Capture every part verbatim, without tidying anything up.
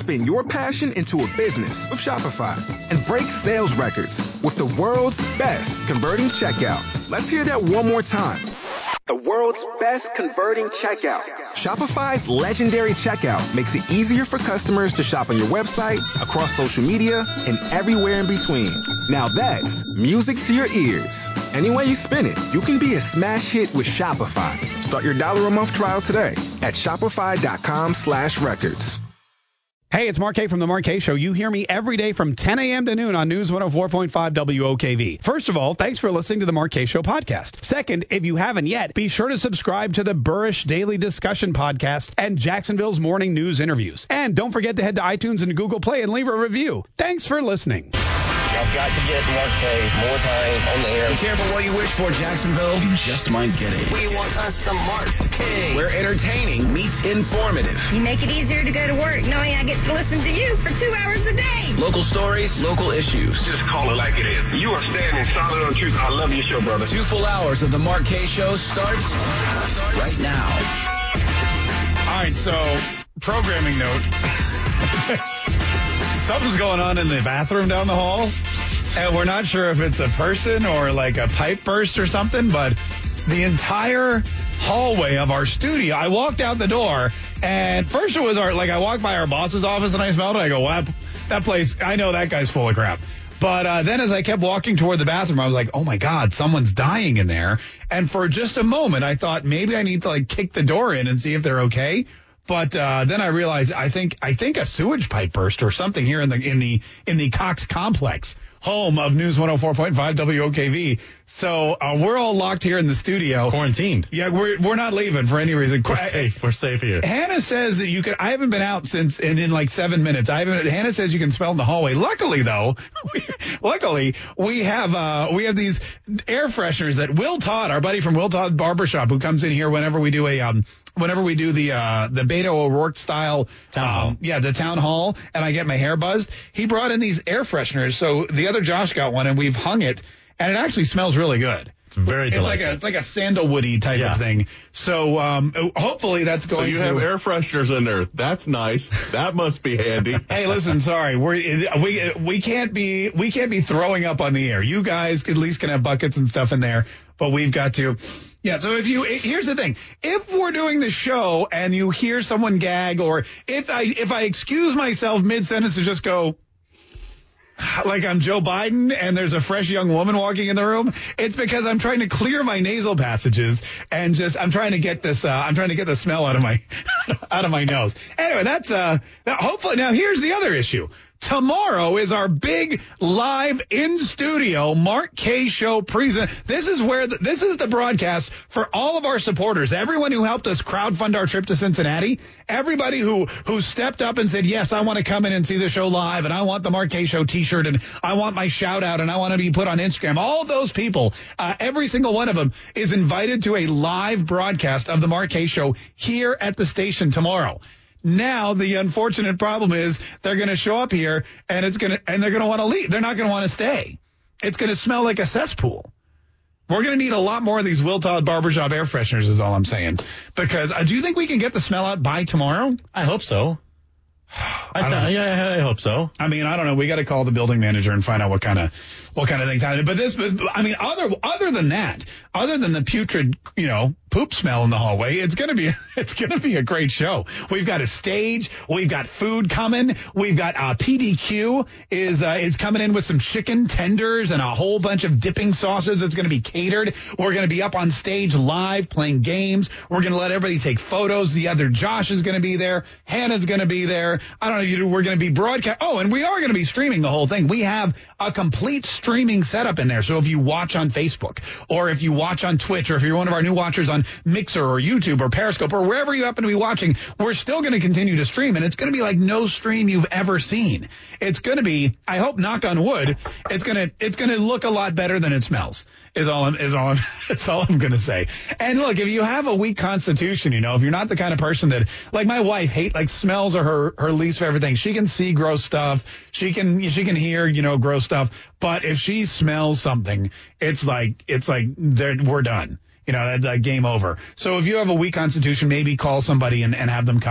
spin your passion into a business with Shopify and break sales records with the world's best converting checkout. Let's hear that one more time. The world's best converting checkout. Shopify's legendary checkout makes it easier for customers to shop on your website, across social media, and everywhere in between. Now that's music to your ears. Any way you spin it, you can be a smash hit with Shopify. Start your dollar a month trial today at shopify.com slash records. Hey, it's Mark K from The Mark K Show. You hear me every day from ten a.m. to noon on News one oh four point five W O K V. First of all, thanks for listening to The Mark K Show podcast. Second, if you haven't yet, be sure to subscribe to the Burrish Daily Discussion podcast and Jacksonville's Morning News interviews. And don't forget to head to iTunes and Google Play and leave a review. Thanks for listening. I've got to get Mark K more time on the air. Be careful what you wish for, Jacksonville. You just might get it. We want us some Mark K. Where entertaining meets informative. You make it easier to go to work knowing I get to listen to you for two hours a day. Local stories, local issues. Just call it like it is. You are standing solid on truth. I love your show, brother. Two full hours of the Mark K Show starts right now. All right, so programming note. Something's going on in the bathroom down the hall, and we're not sure if it's a person or like a pipe burst or something, but the entire hallway of our studio, I walked out the door, and first it was our, like I walked by our boss's office and I smelled it. I go, wow, that place, I know that guy's full of crap. But uh, then as I kept walking toward the bathroom, I was like, oh my God, someone's dying in there. And for just a moment, I thought maybe I need to like kick the door in and see if they're okay. But uh, then I realized I think I think a sewage pipe burst or something here in the in the in the Cox complex, home of News one oh four point five W O K V. So uh, we're all locked here in the studio, quarantined. Yeah, we're we're not leaving for any reason. We're safe. We're safe here. Hannah says that you can. I haven't been out since in, in like seven minutes. I haven't. Hannah says you can smell in the hallway. Luckily though, we, luckily we have uh we have these air fresheners that Will Todd, our buddy from Will Todd Barbershop, who comes in here whenever we do a um. Whenever we do the uh, the Beto O'Rourke style, town hall. Um, yeah, the town hall, and I get my hair buzzed, he brought in these air fresheners. So the other Josh got one, and we've hung it, and it actually smells really good. It's very It's delightful. like a it's like a sandalwoody type Yeah. of thing. So um, hopefully that's going So you to have air fresheners in there. That's nice. That must be handy. Hey, listen, sorry, we we we can't be we can't be throwing up on the air. You guys at least can have buckets and stuff in there, but we've got to. Yeah, so if you, here's the thing. If we're doing the show and you hear someone gag, or if I, if I excuse myself mid-sentence to just go, like I'm Joe Biden and there's a fresh young woman walking in the room, it's because I'm trying to clear my nasal passages and just, I'm trying to get this, uh, I'm trying to get the smell out of my, out of my nose. Anyway, that's, uh, now hopefully, now here's the other issue. Tomorrow is our big live in studio Mark K Show present. This is where the, this is the broadcast for all of our supporters, everyone who helped us crowdfund our trip to Cincinnati, everybody who who stepped up and said, yes, I want to come in and see the show live, and I want the Mark K Show t-shirt, and I want my shout out, and I want to be put on Instagram. All those people, uh, every single one of them is invited to a live broadcast of the Mark K Show here at the station tomorrow. Now, the unfortunate problem is they're going to show up here and it's going to, and they're going to want to leave. They're not going to want to stay. It's going to smell like a cesspool. We're going to need a lot more of these Will Todd Barbershop air fresheners is all I'm saying. Because uh, do you think we can get the smell out by tomorrow? I hope so. I, I th- yeah, I hope so. I mean, I don't know. We got to call the building manager and find out what kind of what kind of things happen. But this, but, I mean, other other than that, other than the putrid, you know, poop smell in the hallway, it's gonna be it's gonna be a great show. We've got a stage, we've got food coming, we've got uh, P D Q is uh, is coming in with some chicken tenders and a whole bunch of dipping sauces. It's gonna be catered. We're gonna be up on stage live playing games. We're gonna let everybody take photos. The other Josh is gonna be there. Hannah's gonna be there. I don't know. You we're gonna be broadcast. Oh, and we are gonna be streaming the whole thing. We have a complete streaming setup in there. So if you watch on Facebook or if you watch on Twitch or if you're one of our new watchers on Mixer or YouTube or Periscope or wherever you happen to be watching, we're still going to continue to stream, and it's going to be like no stream you've ever seen. It's going to be, I hope, knock on wood, it's going to it's going to look a lot better than it smells. Is all I'm is all I'm that's all I'm going to say. And look, if you have a weak constitution, you know, if you're not the kind of person that, like my wife, hate like smells are her her least favorite thing. She can see gross stuff, she can she can hear, you know, gross stuff, but if she smells something, it's like it's like we're done. You know, that, that game over. So if you have a weak constitution, maybe call somebody and, and have them come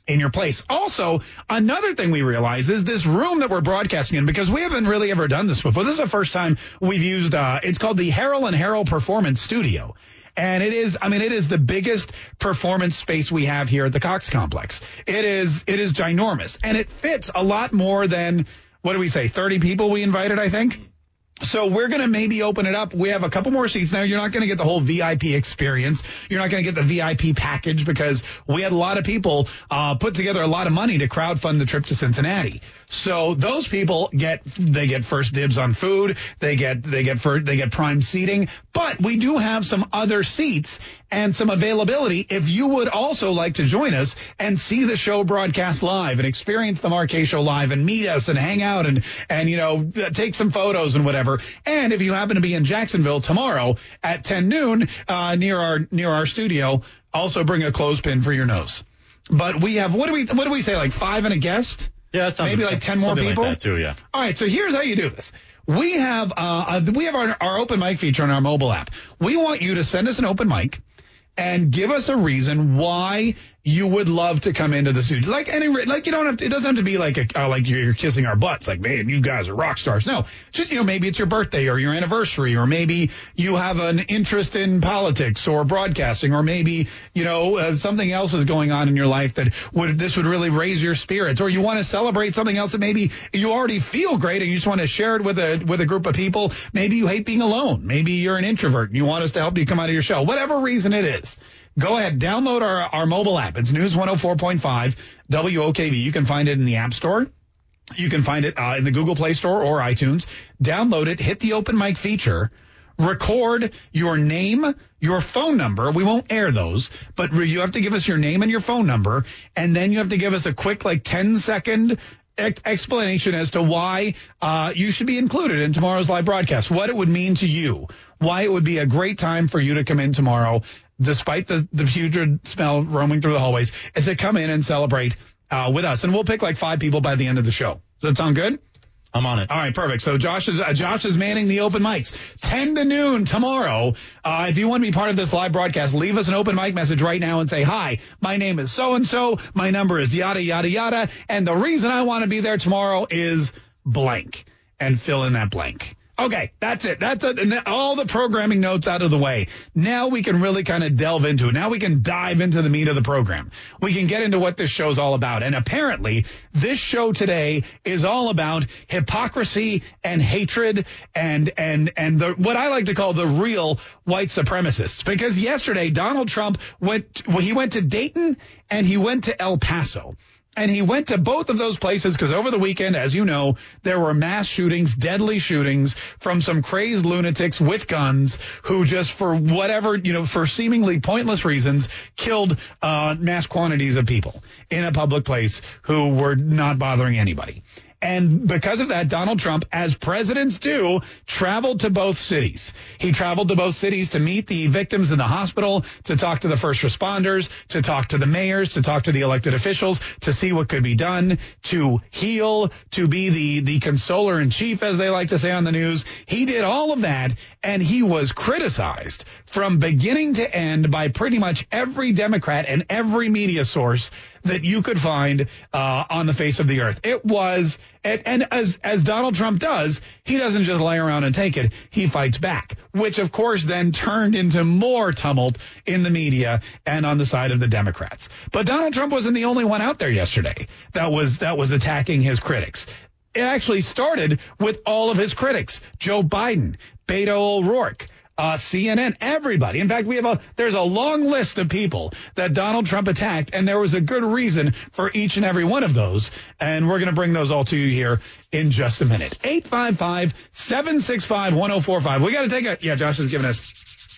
in your place. Also, another thing we realize is this room that we're broadcasting in, because we haven't really ever done this before. This is the first time we've used, uh, it's called the Harrell and Harrell Performance Studio. And it is, I mean, it is the biggest performance space we have here at the Cox Complex. It is, it is ginormous. And it fits a lot more than, what do we say, thirty people we invited, I think? So we're going to maybe open it up. We have a couple more seats now. You're not going to get the whole V I P experience. You're not going to get the V I P package because we had a lot of people uh, put together a lot of money to crowdfund the trip to Cincinnati. So those people get they get first dibs on food. They get they get for, they get prime seating. But we do have some other seats and some availability if you would also like to join us and see the show broadcast live and experience the Marquez Show live and meet us and hang out and and you know take some photos and whatever. And if you happen to be in Jacksonville tomorrow at ten noon uh, near our near our studio, also bring a clothespin for your nose. But we have what do we what do we say like five and a guest? Yeah, that's maybe like ten more people like that too. Yeah. All right, so here's how you do this. We have uh, we have our, our open mic feature on our mobile app. We want you to send us an open mic and give us a reason why you would love to come into the studio. Like any, like you don't have to, it doesn't have to be like a, uh, like you're, you're kissing our butts. Like, man, you guys are rock stars. No, just, you know, maybe it's your birthday or your anniversary, or maybe you have an interest in politics or broadcasting, or maybe, you know, uh, something else is going on in your life that would, this would really raise your spirits, or you want to celebrate something else that maybe you already feel great and you just want to share it with a, with a group of people. Maybe you hate being alone. Maybe you're an introvert and you want us to help you come out of your shell. Whatever reason it is. Go ahead, download our, our mobile app. It's News one oh four point five W O K V. You can find it in the App Store. You can find it uh, in the Google Play Store or iTunes. Download it, hit the open mic feature, record your name, your phone number. We won't air those, but you have to give us your name and your phone number, and then you have to give us a quick, like, ten second ex- explanation as to why uh, you should be included in tomorrow's live broadcast, what it would mean to you, why it would be a great time for you to come in tomorrow, despite the, the putrid smell roaming through the hallways, is to come in and celebrate uh, with us. And we'll pick like five people by the end of the show. Does that sound good? I'm on it. All right, perfect. So Josh is uh, Josh is manning the open mics. ten to noon tomorrow. Uh, if you want to be part of this live broadcast, leave us an open mic message right now and say, hi, my name is so-and-so. My number is yada, yada, yada. And the reason I want to be there tomorrow is blank. And fill in that blank. Okay, that's it. That's it. And all the programming notes out of the way. Now we can really kind of delve into it. Now we can dive into the meat of the program. We can get into what this show's all about. And apparently, this show today is all about hypocrisy and hatred and and and the what I like to call the real white supremacists. Because yesterday, Donald Trump went well, he went to Dayton and he went to El Paso. And he went to both of those places because over the weekend, as you know, there were mass shootings, deadly shootings from some crazed lunatics with guns who just for whatever, you know, for seemingly pointless reasons, killed uh, mass quantities of people in a public place who were not bothering anybody. And because of that, Donald Trump, as presidents do, traveled to both cities. He traveled to both cities to meet the victims in the hospital, to talk to the first responders, to talk to the mayors, to talk to the elected officials, to see what could be done, to heal, to be the, the consoler in chief, as they like to say on the news. He did all of that, and he was criticized from beginning to end by pretty much every Democrat and every media source that you could find uh, on the face of the earth. It was, and, and as as Donald Trump does, he doesn't just lay around and take it. He fights back, which, of course, then turned into more tumult in the media and on the side of the Democrats. But Donald Trump wasn't the only one out there yesterday that was that was attacking his critics. It actually started with all of his critics, Joe Biden, Beto O'Rourke, Uh, C N N, everybody. In fact, we have a, there's a long list of people that Donald Trump attacked, and there was a good reason for each and every one of those. And we're going to bring those all to you here in just a minute. eight five five, seven six five, one oh four five. We got to take a, yeah, Josh is giving us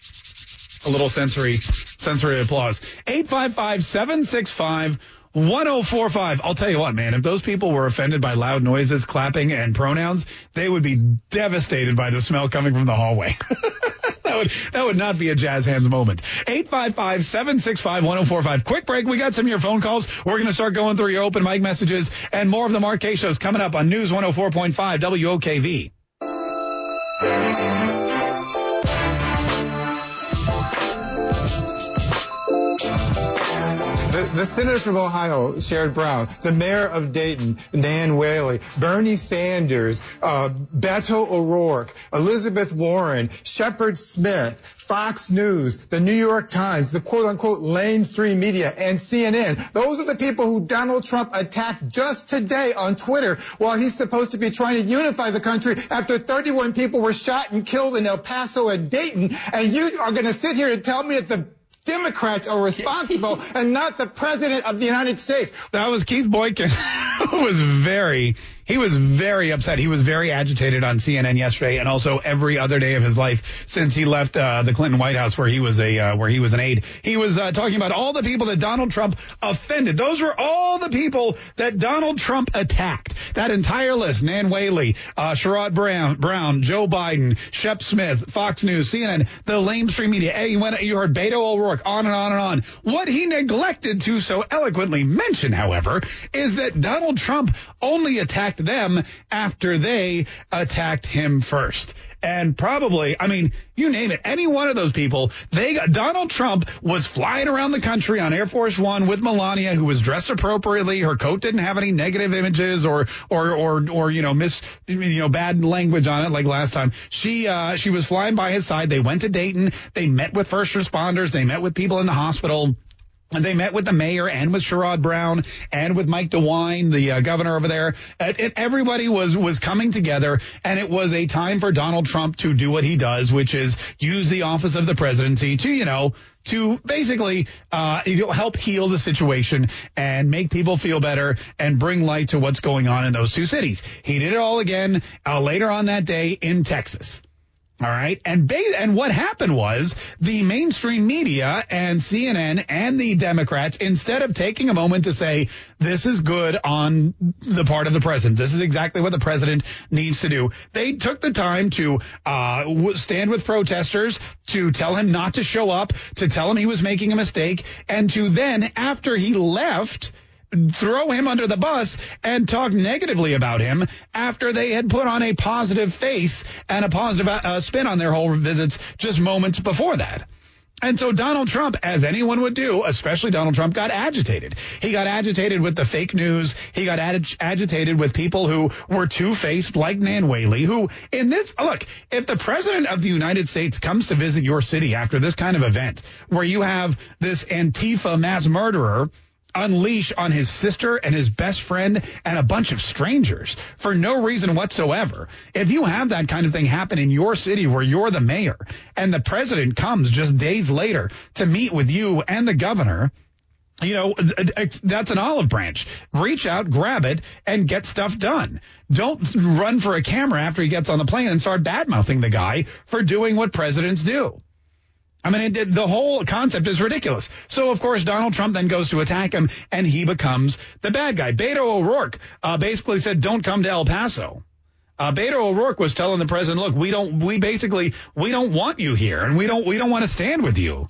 a little sensory, sensory applause. eight five five, seven six five, one oh four five. I'll tell you what, man, if those people were offended by loud noises, clapping, and pronouns, they would be devastated by the smell coming from the hallway. That would, that would not be a jazz hands moment. eight five five, seven six five, one oh four five. Quick break. We got some of your phone calls. We're going to start going through your open mic messages and more of the Marquez shows coming up on News one oh four point five W O K V. The senators from Ohio, Sherrod Brown, the mayor of Dayton, Nan Whaley, Bernie Sanders, uh, Beto O'Rourke, Elizabeth Warren, Shepard Smith, Fox News, the New York Times, the quote-unquote mainstream media, and C N N. Those are the people who Donald Trump attacked just today on Twitter while he's supposed to be trying to unify the country after thirty-one people were shot and killed in El Paso and Dayton. And you are going to sit here and tell me that the Democrats are responsible and not the President of the United States. That was Keith Boykin, who was very... He was very upset. He was very agitated on C N N yesterday, and also every other day of his life since he left uh, the Clinton White House, where he was a uh, where he was an aide. He was uh, talking about all the people that Donald Trump offended. Those were all the people that Donald Trump attacked. That entire list: Nan Whaley, uh, Sherrod Brown, Brown, Joe Biden, Shep Smith, Fox News, C N N, the lamestream media. Hey, you went, you heard Beto O'Rourke, on and on and on. What he neglected to so eloquently mention, however, is that Donald Trump only attacked them after they attacked him first. And probably, I mean, you name it, any one of those people, they got, Donald Trump was flying around the country on Air Force One with Melania, who was dressed appropriately. Her coat didn't have any negative images or, or, or, or, you know, miss, you know, bad language on it like last time. She, uh, she was flying by his side. They went to Dayton. They met with first responders. They met with people in the hospital. And they met with the mayor and with Sherrod Brown and with Mike DeWine, the uh, governor over there. It, it, everybody was was coming together, and it was a time for Donald Trump to do what he does, which is use the office of the presidency to, you know, to basically uh, you know, help heal the situation and make people feel better and bring light to what's going on in those two cities. He did it all again uh, later on that day in Texas. All right. And ba- and what happened was the mainstream media and C N N and the Democrats, instead of taking a moment to say, this is good on the part of the president, this is exactly what the president needs to do, they took the time to uh, stand with protesters, to tell him not to show up, to tell him he was making a mistake, and to then, after he left, throw him under the bus and talk negatively about him after they had put on a positive face and a positive uh, spin on their whole visits just moments before that. And so Donald Trump, as anyone would do, especially Donald Trump, got agitated. He got agitated with the fake news. He got ag- agitated with people who were two-faced like Nan Whaley, who in this, look, if the president of the United States comes to visit your city after this kind of event where you have this Antifa mass murderer unleash on his sister and his best friend and a bunch of strangers for no reason whatsoever. If you have that kind of thing happen in your city where you're the mayor and the president comes just days later to meet with you and the governor, you know, that's an olive branch. Reach out, grab it, and get stuff done. Don't run for a camera after he gets on the plane and start bad-mouthing the guy for doing what presidents do. I mean, it, the whole concept is ridiculous. So, of course, Donald Trump then goes to attack him, and he becomes the bad guy. Beto O'Rourke uh, basically said, don't come to El Paso. Uh, Beto O'Rourke was telling the president, look, we don't, we basically, we don't want you here, and we don't, we don't want to stand with you.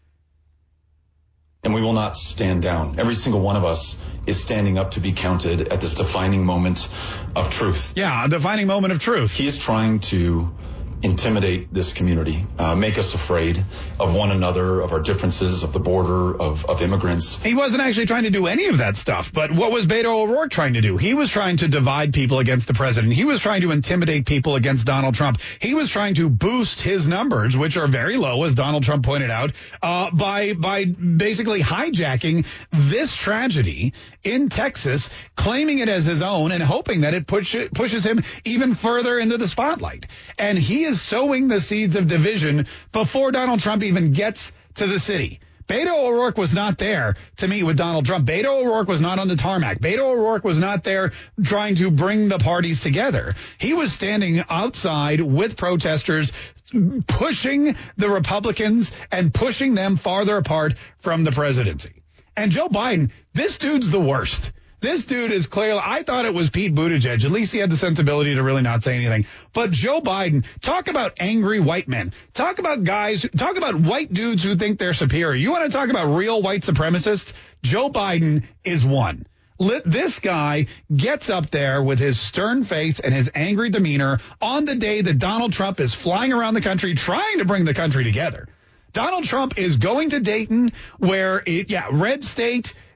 And we will not stand down. Every single one of us is standing up to be counted at this defining moment of truth. Yeah, a defining moment of truth. He is trying to intimidate this community, uh, make us afraid of one another, of our differences, of the border, of, of immigrants. He wasn't actually trying to do any of that stuff. But what was Beto O'Rourke trying to do? He was trying to divide people against the president. He was trying to intimidate people against Donald Trump. He was trying to boost his numbers, which are very low, as Donald Trump pointed out, uh, by by basically hijacking this tragedy in Texas, claiming it as his own and hoping that it push, pushes him even further into the spotlight. And he is sowing the seeds of division before Donald Trump even gets to the city. Beto O'Rourke was not there to meet with Donald Trump. Beto O'Rourke was not on the tarmac. Beto O'Rourke was not there trying to bring the parties together. He was standing outside with protesters, pushing the Republicans and pushing them farther apart from the presidency. And Joe Biden, this dude's the worst. This dude is clearly, I thought it was Pete Buttigieg. At least he had the sensibility to really not say anything. But Joe Biden, talk about angry white men. Talk about guys, talk about white dudes who think they're superior. You want to talk about real white supremacists? Joe Biden is one. This guy gets up there with his stern face and his angry demeanor on the day that Donald Trump is flying around the country trying to bring the country together. Donald Trump is going to Dayton where, it, yeah, red state,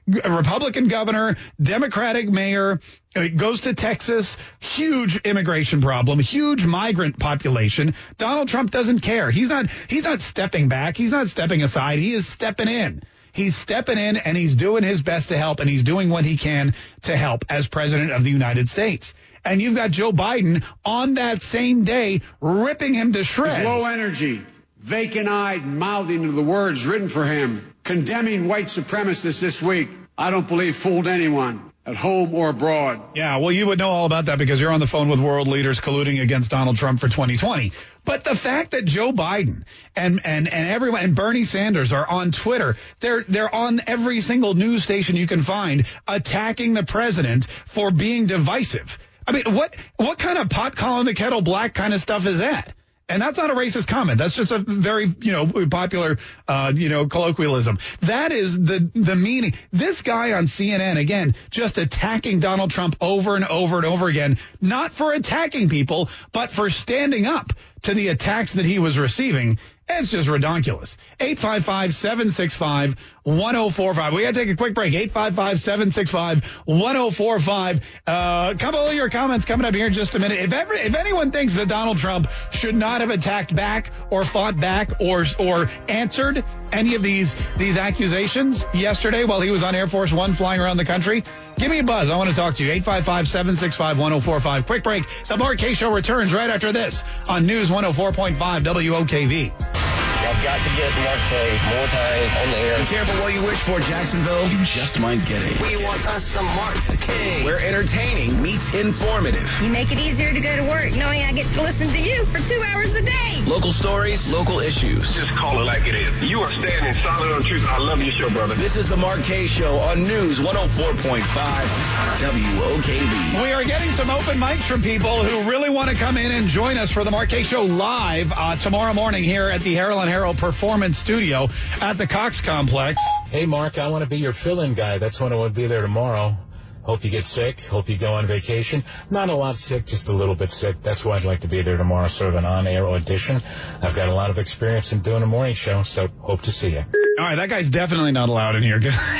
a Republican governor, Democratic mayor, uh, goes to Texas, huge immigration problem, huge migrant population. Donald Trump doesn't care. He's not, he's not stepping back. He's not stepping aside. He is stepping in. He's stepping in and he's doing his best to help, and he's doing what he can to help as president of the United States. And you've got Joe Biden on that same day ripping him to shreds. Low energy, vacant-eyed, mouthing of the words written for him, condemning white supremacists this week, I don't believe fooled anyone, at home or abroad. Yeah, well, you would know all about that because you're on the phone with world leaders colluding against Donald Trump for twenty twenty. But the fact that Joe Biden and and and everyone and Bernie Sanders are on Twitter, they're they're on every single news station you can find attacking the president for being divisive. I mean, what what kind of pot calling the kettle black kind of stuff is that? And that's not a racist comment. That's just a very, you know, popular, uh, you know, colloquialism. That is the the meaning. This guy on C N N, again, just attacking Donald Trump over and over and over again, not for attacking people, but for standing up to the attacks that he was receiving. It's just redonkulous. eight five five, seven six five, one oh four five. We got to take a quick break. eight five five, seven six five, one oh four five. Uh, a couple of your comments coming up here in just a minute. If ever, if anyone thinks that Donald Trump should not have attacked back or fought back or or answered any of these these accusations yesterday while he was on Air Force One flying around the country, give me a buzz. I want to talk to you. eight five five, seven six five, one oh four five. Quick break. The Mark Kaye Show returns right after this on News one oh four point five W O K V. I've got to get Mark Kaye more time on the air. Be careful what you wish for, Jacksonville. You just might get it. We want us some Mark Kaye. Where entertaining meets informative. You make it easier to go to work knowing I get to listen to you for two hours a day. Local stories, local issues. Just call it like it is. You are standing solid on truth. I love your show, brother. This is the Mark Kaye Show on News one oh four point five W O K V. We are getting some open mics from people who really want to come in and join us for the Mark Kaye Show live uh, tomorrow morning here at the Harold and Harold Performance Studio at the Cox Complex. Hey, Mark, I want to be your fill-in guy. That's when I would be there tomorrow. Hope you get sick. Hope you go on vacation. Not a lot sick, just a little bit sick. That's why I'd like to be there tomorrow, sort of an on-air audition. I've got a lot of experience in doing a morning show, so hope to see you. All right, that guy's definitely not allowed in here.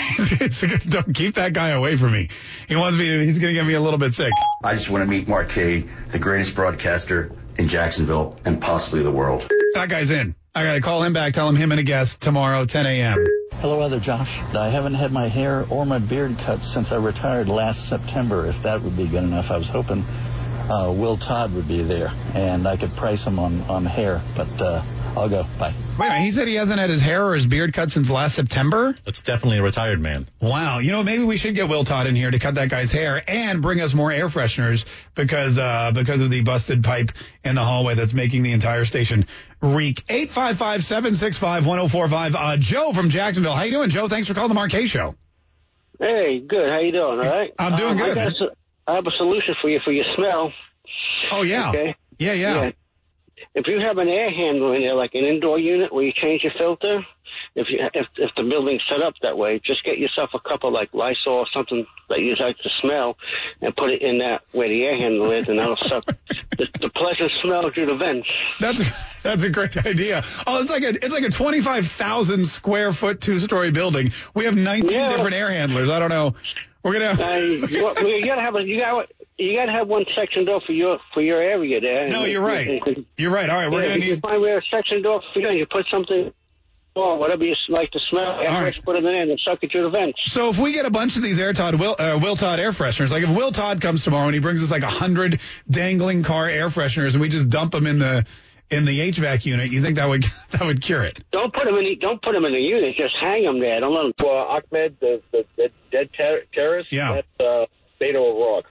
Don't keep that guy away from me. He wants me. He's going to get me a little bit sick. I just want to meet Mark Kaye, the greatest broadcaster in Jacksonville and possibly the world. That guy's in. I got to call him back, tell him him and a guest tomorrow, ten a.m. Hello, other Josh. I haven't had my hair or my beard cut since I retired last September, if that would be good enough. I was hoping uh, Will Todd would be there, and I could price him on, on hair, but uh, I'll go. Bye. Wait a minute, he said he hasn't had his hair or his beard cut since last September? That's definitely a retired man. Wow. You know, maybe we should get Will Todd in here to cut that guy's hair and bring us more air fresheners because uh, because of the busted pipe in the hallway that's making the entire station reek. eight five five, seven six five, one oh four five. Uh, Joe from Jacksonville. How you doing, Joe? Thanks for calling the Mark Kaye Show. Hey, good. How you doing? All right? I'm doing um, good. I, got a, I have a solution for you for your smell. Oh, yeah. Okay? Yeah, yeah. yeah. If you have an air handler in there, like an indoor unit where you change your filter, if you if if the building's set up that way, just get yourself a cup of like Lysol or something that you like to smell, and put it in that where the air handler is, and that'll suck the, the pleasant smell through the vents. That's that's a great idea. Oh, it's like a it's like a twenty-five thousand square foot two story building. We have nineteen yeah. different air handlers. I don't know. We're gonna. uh, you, you gotta have a you got you gotta have one section door for your for your area there. No, you're right. You're right. All right, we're yeah, gonna you need. Find where a section door for you. You put something. Or whatever you like to smell, All right. put it in and suck it through the vents. So if we get a bunch of these Air Todd, Will, uh, Will Todd air fresheners, like if Will Todd comes tomorrow and he brings us like a hundred dangling car air fresheners and we just dump them in the in the H V A C unit, you think that would that would cure it? Don't put them in the don't put them in the unit. Just hang them there. Don't let them. Well, Ahmed, the, the, the dead ter- terrorist. Yeah. That's uh, Beto O'Rourke.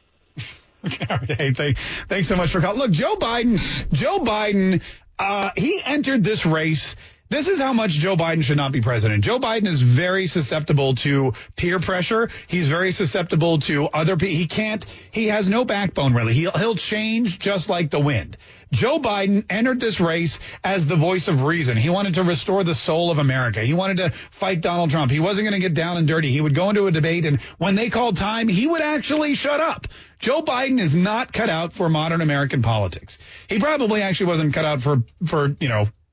Okay, hey, thank, thanks so much for calling. Look, Joe Biden, Joe Biden, uh, he entered this race. This is how much Joe Biden should not be president. Joe Biden is very susceptible to peer pressure. He's very susceptible to other people. He can't, he has no backbone really. He'll, he'll change just like the wind. Joe Biden entered this race as the voice of reason. He wanted to restore the soul of America. He wanted to fight Donald Trump. He wasn't going to get down and dirty. He would go into a debate, and when they called time, he would actually shut up. Joe Biden is not cut out for modern American politics. He probably actually wasn't cut out for, for, you know,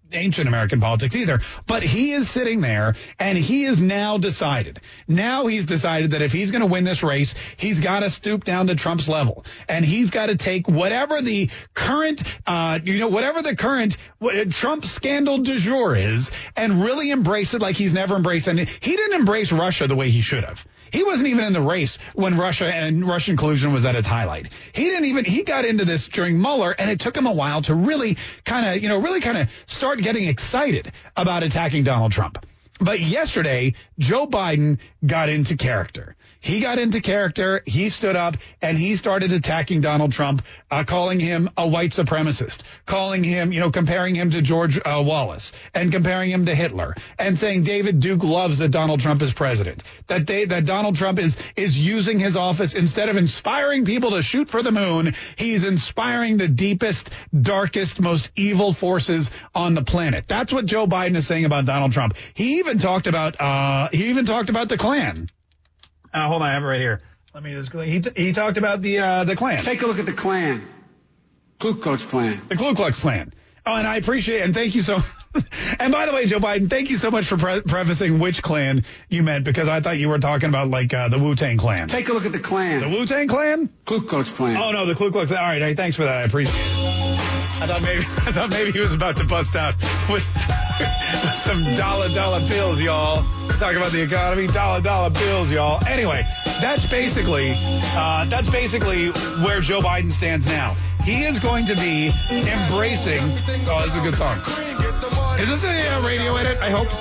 ancient American politics either, but he is sitting there and he is now decided. Now he's decided that if he's going to win this race, he's got to stoop down to Trump's level and he's got to take whatever the current, uh, you know, whatever the current what, Trump scandal du jour is and really embrace it like he's never embraced. And he didn't embrace Russia the way he should have. He wasn't even in the race when Russia and Russian collusion was at its highlight. He didn't even, he got into this during Mueller, and it took him a while to really kind of, you know, really kind of start getting excited about attacking Donald Trump. But yesterday, Joe Biden got into character. He got into character. He stood up and he started attacking Donald Trump, uh, calling him a white supremacist, calling him, you know, comparing him to George uh, Wallace and comparing him to Hitler and saying David Duke loves that Donald Trump is president, that they, that Donald Trump is, is using his office instead of inspiring people to shoot for the moon. He's inspiring the deepest, darkest, most evil forces on the planet. That's what Joe Biden is saying about Donald Trump. He even talked about, uh, he even talked about the Klan. Uh, hold on, I have it right here. Let me just. He he talked about the uh, the Klan. Take a look at the Klan, Ku Klux Klan. The Ku Klux Klan. Oh, and I appreciate and thank you so. And by the way, Joe Biden, thank you so much for pre- prefacing which Klan you meant because I thought you were talking about like uh, the Wu-Tang Clan. Take a look at the Klan. The Wu-Tang Clan? Ku Klux Klan. Oh no, the Ku Klux. All right, hey, thanks for that. I appreciate it. I thought maybe I thought maybe he was about to bust out with, with some dollar dollar bills, y'all. Talking about the economy, dollar dollar bills, y'all. Anyway, that's basically uh, that's basically where Joe Biden stands now. He is going to be embracing. Oh, this is a good song. Is this a uh, radio edit? I hope.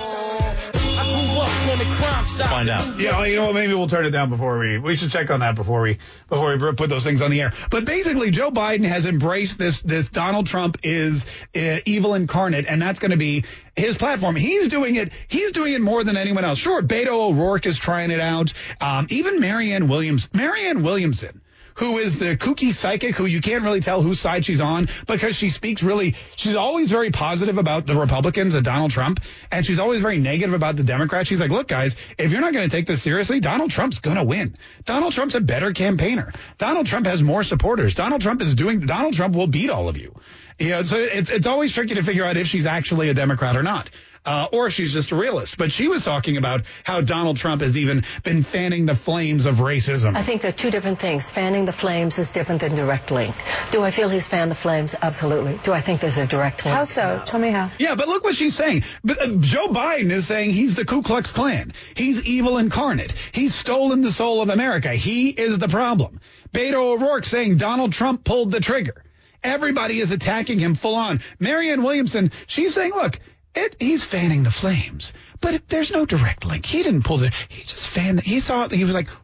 Find out. Yeah, you know what? Maybe we'll turn it down before we. We should check on that before we before we put those things on the air. But basically, Joe Biden has embraced this. This Donald Trump is uh, evil incarnate, and that's going to be his platform. He's doing it. He's doing it more than anyone else. Sure, Beto O'Rourke is trying it out. Um, even Marianne Williams, Marianne Williamson, who is the kooky psychic who you can't really tell whose side she's on because she speaks really, she's always very positive about the Republicans and Donald Trump, and she's always very negative about the Democrats. She's like, look, guys, if you're not going to take this seriously, Donald Trump's going to win. Donald Trump's a better campaigner. Donald Trump has more supporters. Donald Trump is doing, Donald Trump will beat all of you. You know, so it's, it's always tricky to figure out if she's actually a Democrat or not. Uh, or she's just a realist. But she was talking about how Donald Trump has even been fanning the flames of racism. I think they're two different things. Fanning the flames is different than direct link. Do I feel he's fanned the flames? Absolutely. Do I think there's a direct link? How so? No. Tell me how. Yeah, but look what she's saying. But, uh, Joe Biden is saying he's the Ku Klux Klan. He's evil incarnate. He's stolen the soul of America. He is the problem. Beto O'Rourke saying Donald Trump pulled the trigger. Everybody is attacking him full on. Marianne Williamson, she's saying, look, It, he's fanning the flames, but it, there's no direct link. He didn't pull it. He just fanned. He saw it. He was like,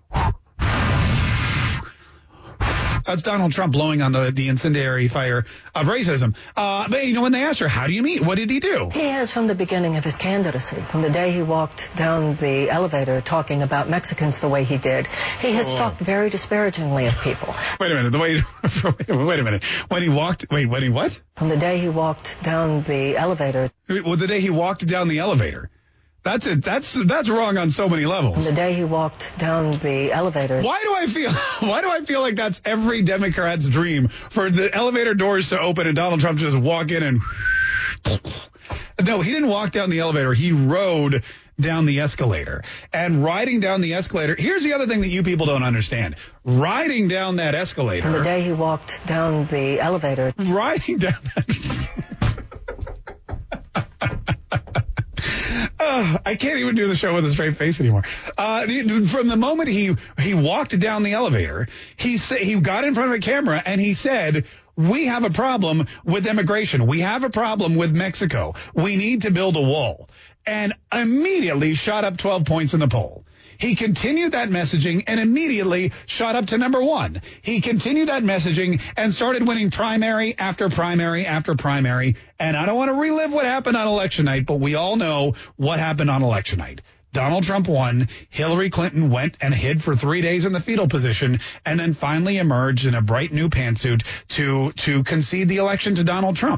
that's Donald Trump blowing on the, the incendiary fire of racism. Uh, but, you know, when they asked her, how do you meet? What did he do? He has from the beginning of his candidacy, from the day he walked down the elevator talking about Mexicans the way he did. He has oh. talked very disparagingly of people. Wait a minute. The way, wait a minute. When he walked, wait, when he what? From the day he walked down the elevator. Well, the day he walked down the elevator. That's it. That's that's wrong on so many levels. From the day he walked down the elevator. Why do I feel? Why do I feel like that's every Democrat's dream for the elevator doors to open and Donald Trump to just walk in and? No, he didn't walk down the elevator. He rode down the escalator. And riding down the escalator. Here's the other thing that you people don't understand. Riding down that escalator. From the day he walked down the elevator. Riding down that. Uh, I can't even do the show with a straight face anymore. Uh, from the moment he he walked down the elevator, he sa- he got in front of a camera and he said, we have a problem with immigration. We have a problem with Mexico. We need to build a wall. And immediately shot up twelve points in the poll. He continued that messaging and immediately shot up to number one. He continued that messaging and started winning primary after primary after primary. And I don't want to relive what happened on election night, but we all know what happened on election night. Donald Trump won. Hillary Clinton went and hid for three days in the fetal position and then finally emerged in a bright new pantsuit to, to concede the election to Donald Trump.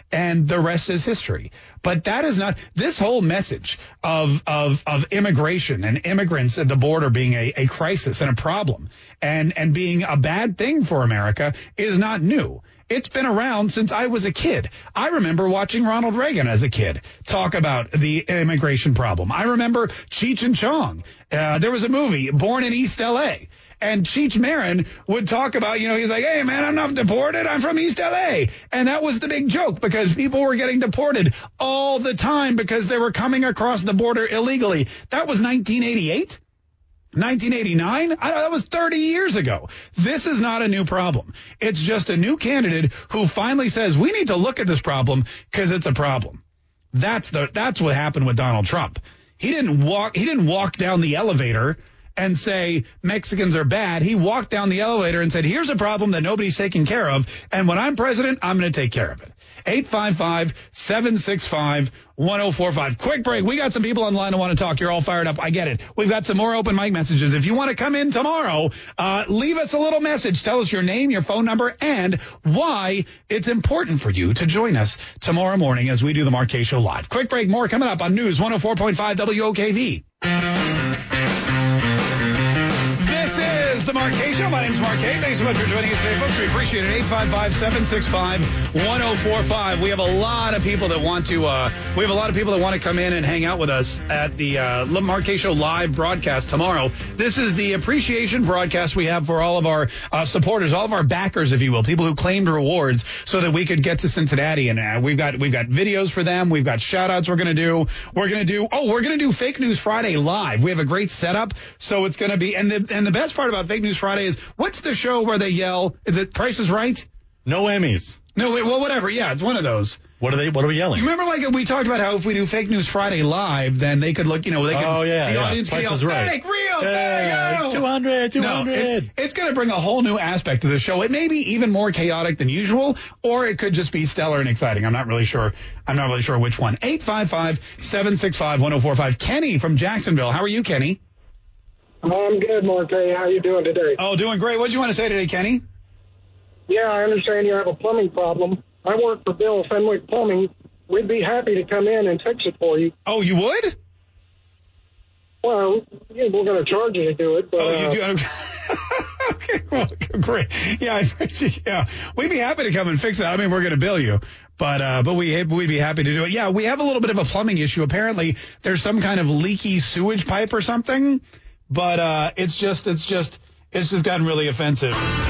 and the rest is history. But that is not this whole message of of of immigration and immigrants at the border being a, a crisis and a problem and and being a bad thing for America is not new. It's been around since I was a kid. I remember watching Ronald Reagan as a kid talk about the immigration problem. I remember Cheech and Chong. Uh, there was a movie, Born in East L A, and Cheech Marin would talk about, you know, he's like, hey, man, I'm not deported. I'm from East L A. And that was the big joke because people were getting deported all the time because they were coming across the border illegally. That was nineteen eighty-eight. nineteen eighty-nine? I know, that was thirty years ago. This is not a new problem. It's just a new candidate who finally says we need to look at this problem because it's a problem. That's the that's what happened with Donald Trump. He didn't walk he didn't walk down the elevator and say Mexicans are bad. He walked down the elevator and said, here's a problem that nobody's taking care of, and when I'm president, I'm going to take care of it. eight five five, seven six five, one oh four five. Quick break. We got some people online who want to talk. You're all fired up. I get it. We've got some more open mic messages. If you want to come in tomorrow, uh, leave us a little message. Tell us your name, your phone number, and why it's important for you to join us tomorrow morning as we do the Mark Kaye Show live. Quick break. More coming up on News one oh four point five W O K V. The Mark Kaye Show. My name is Mark Kaye. Thanks so much for joining us today, folks. We appreciate it. eight five five, seven six five, one oh four five. We have a lot of people that want to. Uh, we have a lot of people that want to come in and hang out with us at the uh, Mark Kaye Show live broadcast tomorrow. This is the appreciation broadcast we have for all of our uh, supporters, all of our backers, if you will, people who claimed rewards so that we could get to Cincinnati. And uh, we've got we've got videos for them. We've got shout outs. We're gonna do. We're gonna do. Oh, we're gonna do Fake News Friday live. We have a great setup, so it's gonna be. And the and the best part about Fake News Friday is, what's the show where they yell? Is it Price is Right? No Emmys. No, wait, well, whatever. Yeah, it's one of those. What are they? What are we yelling? You remember, like, we talked about how if we do Fake News Friday live, then they could look, you know, they could. Oh, yeah. The yeah. audience Price could is yell, right. fake, real, yeah, fake, oh. two hundred, two hundred. No, it, it's going to bring a whole new aspect to the show. It may be even more chaotic than usual, or it could just be stellar and exciting. I'm not really sure. I'm not really sure which one. eight five five, seven six five, one oh four five. Kenny from Jacksonville. How are you, Kenny? I'm good, Mark Kaye. How are you doing today? Oh, doing great. What do you want to say today, Kenny? Yeah, I understand you have a plumbing problem. I work for Bill Fenwick Plumbing. We'd be happy to come in and fix it for you. Oh, you would? Well, yeah, we're going to charge you to do it. But, oh, you uh, do? Okay, well, great. Yeah, I appreciate. Yeah, we'd be happy to come and fix it. I mean, we're going to bill you, but uh, but we we'd be happy to do it. Yeah, we have a little bit of a plumbing issue. Apparently, there's some kind of leaky sewage pipe or something. But uh, it's just, it's just, it's just gotten really offensive.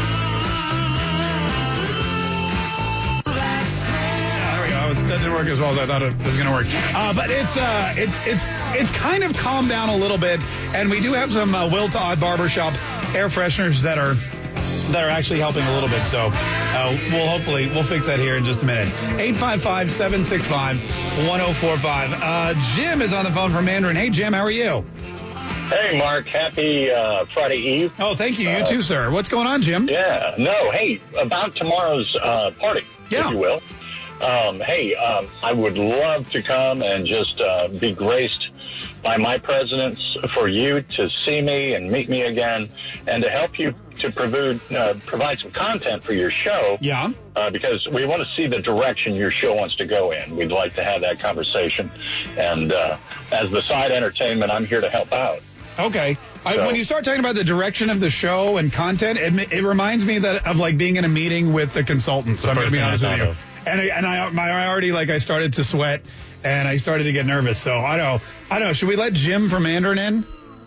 Yeah, there we go. Was, that didn't work as well as I thought it was going to work. Uh, but it's, uh, it's, it's, it's kind of calmed down a little bit, and we do have some uh, Will Todd Barbershop air fresheners that are that are actually helping a little bit. So uh, we'll hopefully we'll fix that here in just a minute. eight five five, seven six five, one oh four five. Uh, Jim is on the phone from Mandarin. Hey, Jim, how are you? Hey, Mark. Happy uh, Friday Eve. Oh, thank you. You uh, too, sir. What's going on, Jim? Yeah. No, hey, about tomorrow's uh, party, yeah. if you will. Um, hey, um, I would love to come and just uh, be graced by my presence for you to see me and meet me again and to help you to provide, uh, provide some content for your show. Yeah. Uh, because we want to see the direction your show wants to go in. We'd like to have that conversation. And uh, as the side entertainment, I'm here to help out. Okay. So, I, when you start talking about the direction of the show and content, it, it reminds me that of like being in a meeting with the consultants. So I'm going to be honest with you. Of. And I, and I, my, I already like I started to sweat and I started to get nervous. So I don't, I don't know. Should we let Jim from Mandarin in?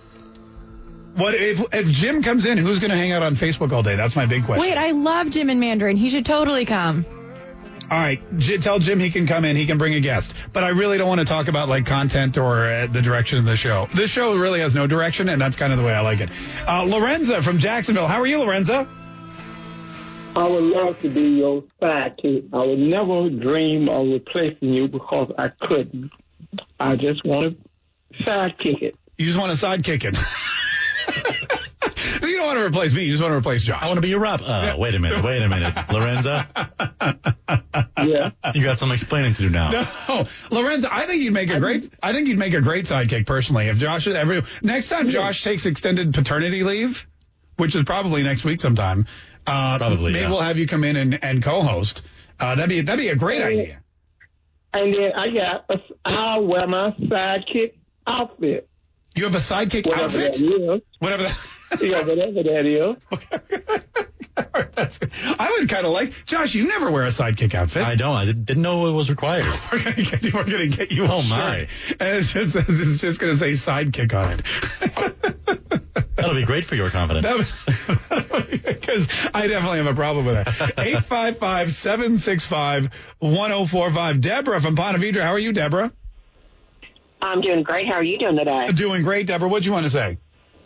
What if if Jim comes in? Who's going to hang out on Facebook all day? That's my big question. Wait, I love Jim in Mandarin. He should totally come. All right, J- tell Jim he can come in. He can bring a guest. But I really don't want to talk about like content or uh, the direction of the show. This show really has no direction, and that's kind of the way I like it. Uh, Lorenza from Jacksonville. How are you, Lorenza? I would love to be your sidekick. I would never dream of replacing you because I couldn't. I just want to sidekick it. You just want to sidekick it. You don't want to replace me. You just want to replace Josh. I want to be your Rob. Uh, wait a minute. Wait a minute. Lorenza? Yeah. You got some explaining to do now. No. Lorenza, I think you'd make a great, I think you'd make a great sidekick personally. If Josh, every, next time Josh takes extended paternity leave, which is probably next week sometime, uh, probably, maybe yeah. we'll have you come in and, and co-host. Uh, that'd be, that'd be a great idea. And then I got, a, I'll wear my sidekick outfit. You have a sidekick whatever outfit? That is. Whatever that Yeah, whatever that is. That's, I would kind of like, Josh, you never wear a sidekick outfit. I don't. I didn't know it was required. We're going to get you, we're going to get you a Oh, shirt. my. And it's just, it's just going to say sidekick on it. That'll be great for your confidence. Because I definitely have a problem with that. eight five five, seven six five, one oh four five. Deborah from Ponte Vedra. How are you, Deborah? I'm doing great. How are you doing today? Doing great, Deborah. What'd you want to say?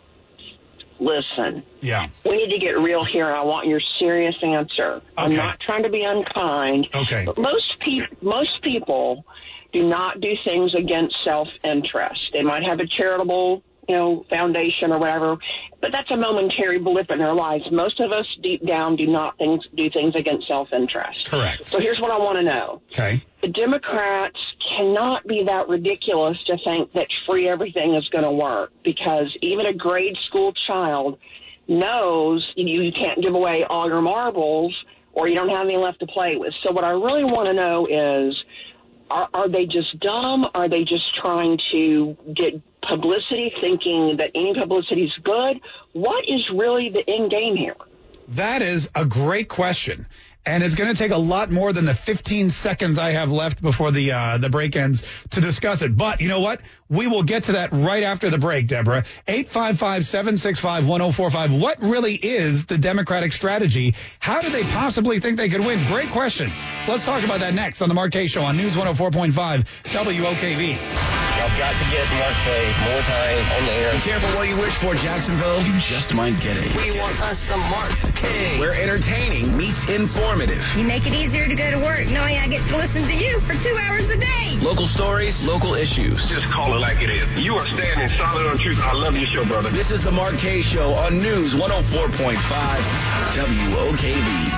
Listen, Yeah. we need to get real here. I want your serious answer. I'm not trying to be unkind. Okay. But most people, most people do not do things against self-interest. They might have a charitable, you know, foundation or whatever, but that's a momentary blip in their lives. Most of us deep down do not things, do things against self-interest. Correct. So here's what I want to know. Okay. The Democrats cannot be that ridiculous to think that free everything is going to work, because even a grade school child knows you, you can't give away all your marbles or you don't have any left to play with. So what I really want to know is, are, are they just dumb? Are they just trying to get publicity, thinking that any publicity is good? What is really the end game here? That is a great question. And it's going to take a lot more than the fifteen seconds I have left before the uh, the break ends to discuss it. But you know what? We will get to that right after the break, Deborah. eight five five, seven six five, one oh four five. What really is the Democratic strategy? How do they possibly think they could win? Great question. Let's talk about that next on the Mark Kaye Show on News one oh four point five W O K V. Y'all got to get Mark Kaye more time on the air. Be careful what you wish for, Jacksonville. You just might get it. We want us some Mark Kaye. Where entertaining meets informative. You make it easier to go to work knowing I get to listen to you for two hours a day. Local stories, local issues. Just call it like it is. You are standing solid on truth. I love your show, brother. This is the Mark Kaye Show on News one oh four point five W O K V.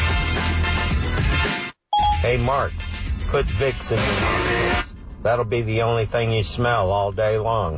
Hey, Mark, put Vicks in your nose. That'll be the only thing you smell all day long.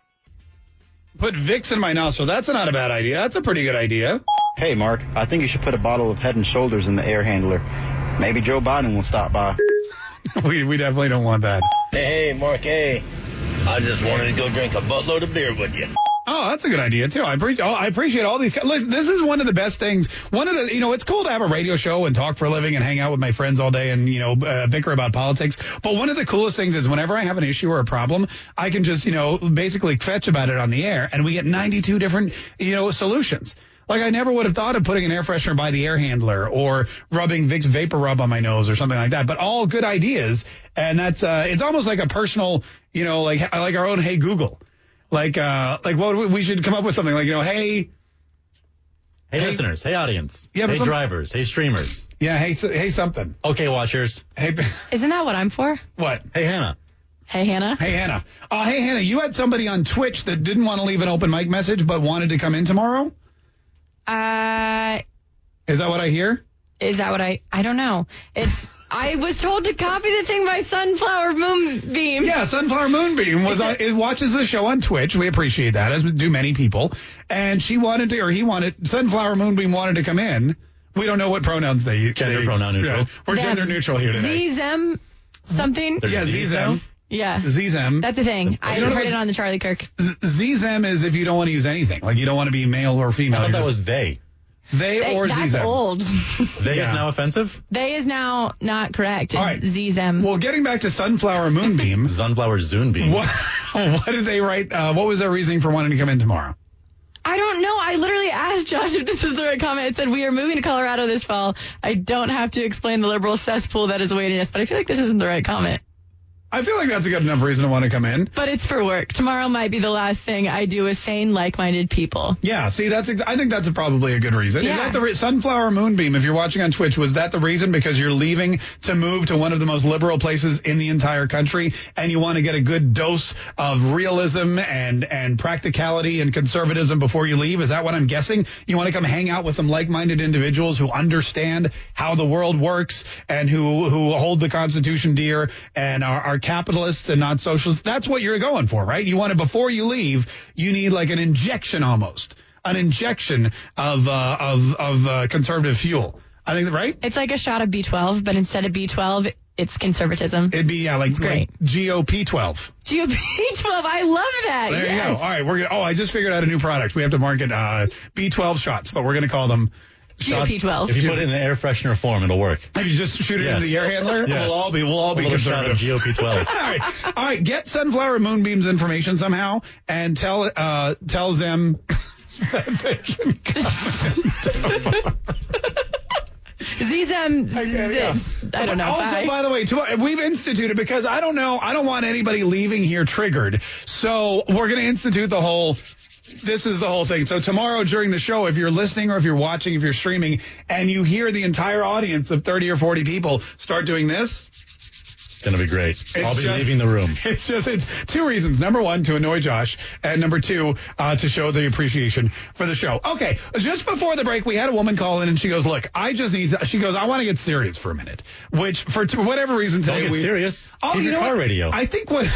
Put Vicks in my nostril. That's not a bad idea. That's a pretty good idea. Hey, Mark, I think you should put a bottle of Head and Shoulders in the air handler. Maybe Joe Biden will stop by. we we definitely don't want that. Hey, hey, Mark Kaye. I just wanted to go drink a buttload of beer with you. Oh, that's a good idea, too. I, pre- oh, I appreciate all these. Listen, this is one of the best things. One of the, you know, it's cool to have a radio show and talk for a living and hang out with my friends all day and, you know, uh, bicker about politics. But one of the coolest things is whenever I have an issue or a problem, I can just, you know, basically fetch about it on the air and we get ninety-two different, you know, solutions. Like, I never would have thought of putting an air freshener by the air handler or rubbing Vicks Vapor Rub on my nose or something like that. But all good ideas. And that's, uh, it's almost like a personal, you know, like, like our own Hey Google. Like, uh, like what we should come up with something like, you know, hey, hey, hey listeners, hey audience, yeah, hey some, drivers, hey streamers, yeah, hey, hey something, okay watchers, hey, isn't that what I'm for? What? Hey Hannah, hey Hannah, hey Hannah, uh, hey Hannah, you had somebody on Twitch that didn't want to leave an open mic message but wanted to come in tomorrow. Uh, is that what I hear? Is that what I? I don't know. It. I was told to copy the thing by Sunflower Moonbeam. Yeah, Sunflower Moonbeam was on, it watches the show on Twitch. We appreciate that, as do many people. And she wanted to, or he wanted, Sunflower Moonbeam wanted to come in. We don't know what pronouns they use. Gender they, pronoun neutral. Yeah, we're Them. gender neutral here today. Z-Zem something? There's yeah, Z-Zem. Yeah. Z-Zem. That's a thing. I heard it on the Charlie Kirk. Z-Zem is if you don't want to use anything. Like you don't want to be male or female. I thought You're that just, was they. They, they or that's Z-Zem. That's old. They yeah. is now offensive? They is now not correct. It's all right. Z-Zem. Well, getting back to Sunflower Moonbeam. Sunflower Zoonbeam. What, what did they write? Uh, what was their reasoning for wanting to come in tomorrow? I don't know. I literally asked Josh if this was the right comment. It said, we are moving to Colorado this fall. I don't have to explain the liberal cesspool that is awaiting us, but I feel like this isn't the right comment. I feel like that's a good enough reason to want to come in. But it's for work. Tomorrow might be the last thing I do with sane, like-minded people. Yeah, see, that's ex- I think that's a, probably a good reason. Yeah. Is that the re- Sunflower Moonbeam, if you're watching on Twitch, was that the reason because you're leaving to move to one of the most liberal places in the entire country and you want to get a good dose of realism and, and practicality and conservatism before you leave? Is that what I'm guessing? You want to come hang out with some like-minded individuals who understand how the world works and who, who hold the Constitution dear and are, are capitalists and not socialists. That's what you're going for, right? You want to, before you leave, you need like an injection almost, an injection of, uh, of, of, uh, conservative fuel. I think, right? It's like a shot of B twelve, but instead of B twelve, it's conservatism. It'd be, yeah, like, like G O P twelve. G O P twelve, I love that. There yes. you go. All right, we're gonna. Oh, I just figured out a new product. We have to market uh, B twelve shots, but we're going to call them G O P twelve. If you put it in an air freshener form, it'll work. If you just shoot it yes. into the air handler, yes. we'll all be we'll all a be little shot of conservative. G O P twelve. all right, all right. Get Sunflower Moonbeam's information somehow and tell uh tell them that they can come. These um, zits. I don't know. Also, Bye. by the way, to, we've instituted because I don't know, I don't want anybody leaving here triggered. So we're going to institute the whole. This is the whole thing. So tomorrow during the show, if you're listening or if you're watching, if you're streaming, and you hear the entire audience of thirty or forty people start doing this. It's going to be great. It's I'll be just, leaving the room. It's just, it's two reasons. Number one, to annoy Josh. And number two, uh, to show the appreciation for the show. Okay. Just before the break, we had a woman call in and she goes, look, I just need to, she goes, I want to get serious for a minute, which for t- whatever reason today, Don't get we serious. Oh, Keep you your know car what? radio. I think what,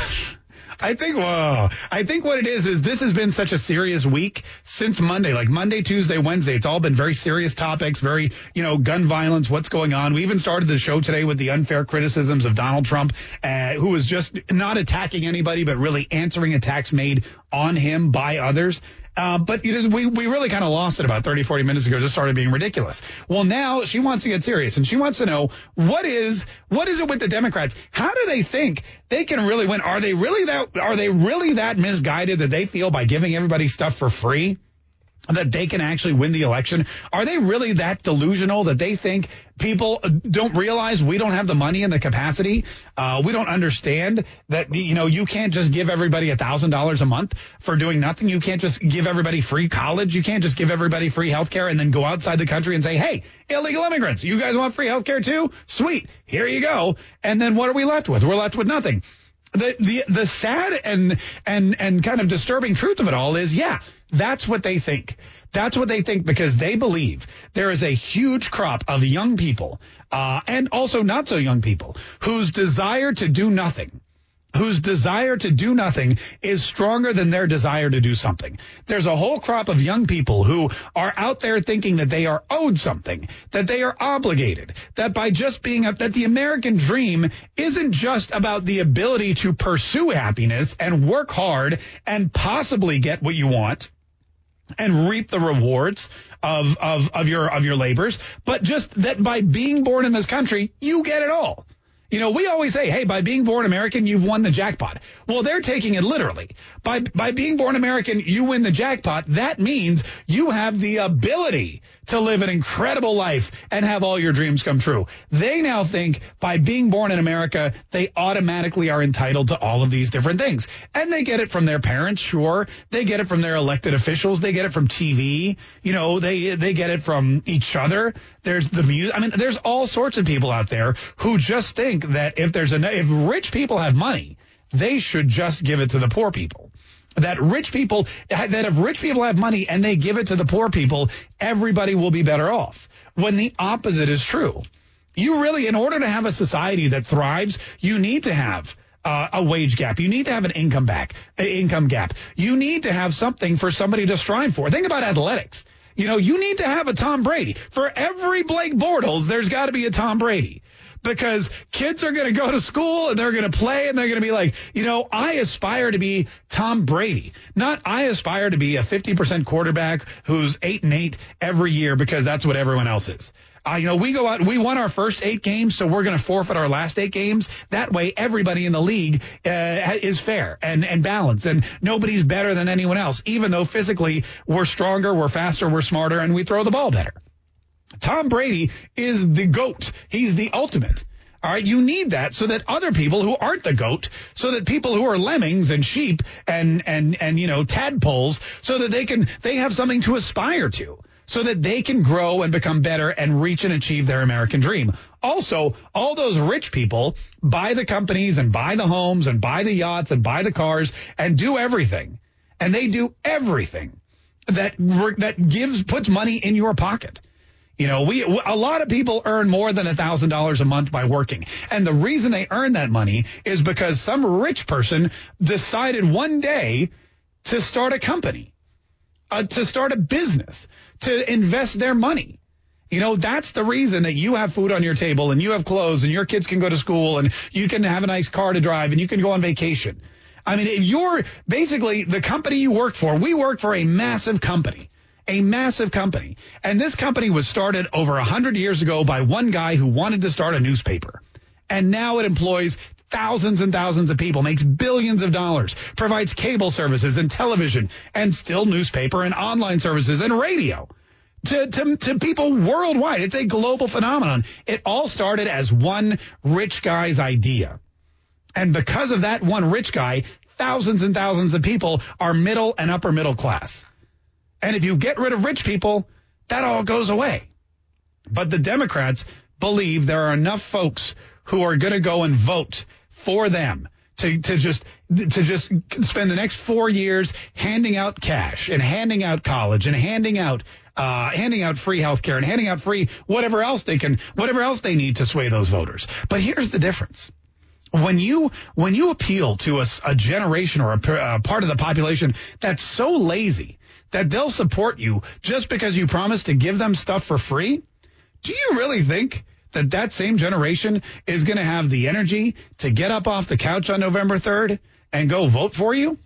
I think, whoa, I think what it is, is this has been such a serious week since Monday, like Monday, Tuesday, Wednesday. It's all been very serious topics, very, you know, gun violence, what's going on. We even started the show today with the unfair criticisms of Donald Trump, uh, who was just not attacking anybody, but really answering attacks made on him by others. Uh, but it is, we, we really kind of lost it about thirty, forty minutes ago, just started being ridiculous. Well, now she wants to get serious and she wants to know what is, what is it with the Democrats? How do they think they can really win? Are they really that, are they really that misguided that they feel by giving everybody stuff for free that they can actually win the election? Are they really that delusional that they think people don't realize we don't have the money and the capacity? Uh, we don't understand that, you know, you can't just give everybody a thousand dollars a month for doing nothing. You can't just give everybody free college. You can't just give everybody free health care and then go outside the country and say, hey, illegal immigrants, you guys want free health care too? Sweet. Here you go. And then what are we left with? We're left with nothing. The, the, the sad and, and, and kind of disturbing truth of it all is, yeah, that's what they think. That's what they think because they believe there is a huge crop of young people, uh, and also not so young people whose desire to do nothing, whose desire to do nothing is stronger than their desire to do something. There's a whole crop of young people who are out there thinking that they are owed something, that they are obligated, that by just being up, that the American dream isn't just about the ability to pursue happiness and work hard and possibly get what you want and reap the rewards of, of, of your, of your labors, but just that by being born in this country, you get it all. You know, we always say, hey, by being born American, you've won the jackpot. Well, they're taking it literally. By by being born American, you win the jackpot. That means you have the ability to live an incredible life and have all your dreams come true. They now think by being born in America, they automatically are entitled to all of these different things. And they get it from their parents, sure. They get it from their elected officials. They get it from T V. You know, they they get it from each other. There's the music. I mean, there's all sorts of people out there who just think that if there's a, if rich people have money, they should just give it to the poor people. That rich people, that if rich people have money and they give it to the poor people, everybody will be better off. When the opposite is true. You really, in order to have a society that thrives, you need to have uh, a wage gap. You need to have an income back, an income gap. You need to have something for somebody to strive for. Think about athletics. You know, you need to have a Tom Brady. For every Blake Bortles, there's got to be a Tom Brady. Because kids are going to go to school and they're going to play and they're going to be like, you know, I aspire to be Tom Brady. Not I aspire to be a fifty percent quarterback who's eight and eight every year because that's what everyone else is. Uh, you know, we go out, we won our first eight games, so we're going to forfeit our last eight games. That way, everybody in the league uh, is fair and, and balanced, and nobody's better than anyone else, even though physically we're stronger, we're faster, we're smarter, and we throw the ball better. Tom Brady is the GOAT. He's the ultimate. All right. You need that so that other people who aren't the GOAT, so that people who are lemmings and sheep and, and, and, you know, tadpoles, so that they can, they have something to aspire to, so that they can grow and become better and reach and achieve their American dream. Also, all those rich people buy the companies and buy the homes and buy the yachts and buy the cars and do everything. And they do everything that, that gives, puts money in your pocket. You know, we a lot of people earn more than one thousand dollars a month by working. And the reason they earn that money is because some rich person decided one day to start a company, uh, to start a business, to invest their money. You know, that's the reason that you have food on your table and you have clothes and your kids can go to school and you can have a nice car to drive and you can go on vacation. I mean, if you're basically the company you work for. We work for a massive company, a massive company. And this company was started over one hundred years ago by one guy who wanted to start a newspaper. And now it employs thousands and thousands of people, makes billions of dollars, provides cable services and television and still newspaper and online services and radio. To, to to people worldwide. It's a global phenomenon. It all started as one rich guy's idea. And because of that one rich guy, thousands and thousands of people are middle and upper middle class. And if you get rid of rich people, that all goes away. But the Democrats believe there are enough folks who are going to go and vote for them to, to just to just spend the next four years handing out cash and handing out college and handing out Uh, handing out free health care and handing out free whatever else they can, whatever else they need to sway those voters. But here's the difference. When you, when you appeal to a, a generation or a, a part of the population that's so lazy that they'll support you just because you promise to give them stuff for free, do you really think that that same generation is going to have the energy to get up off the couch on November third and go vote for you?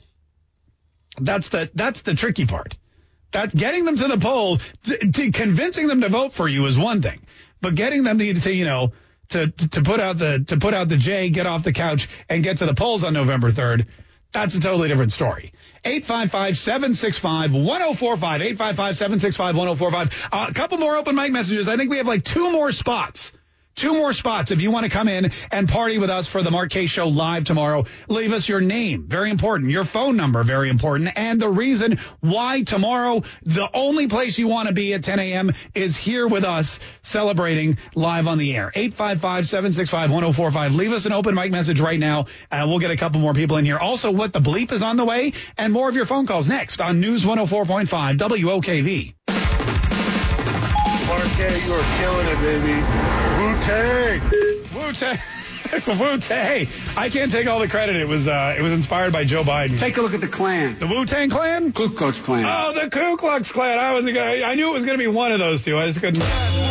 That's the, that's the tricky part. That's getting them to the polls, to, to convincing them to vote for you is one thing, but getting them to, to you know, to, to put out the, to put out the J, get off the couch and get to the polls on November third. That's a totally different story. eight five five, seven six five, one oh four five, eight five five, seven six five, one oh four five. Uh, a couple more open mic messages. I think we have like two more spots. Two more spots if you want to come in and party with us for the Mark Kaye Show live tomorrow. Leave us your name, very important, your phone number, very important, and the reason why tomorrow the only place you want to be at ten a.m. is here with us celebrating live on the air. eight five five, seven six five, one oh four five. Leave us an open mic message right now, and we'll get a couple more people in here. Also, what the bleep is on the way, and more of your phone calls next on News one oh four point five W O K V. Mark Kaye, you are killing it, baby. Wu-Tang! Wu-Tang! Wu-Tang! I can't take all the credit. It was uh, it was inspired by Joe Biden. Take a look at the Klan. The Wu-Tang Clan? Ku Klux Klan. Oh, the Ku Klux Klan. I was gonna, I knew it was going to be one of those two. I just couldn't.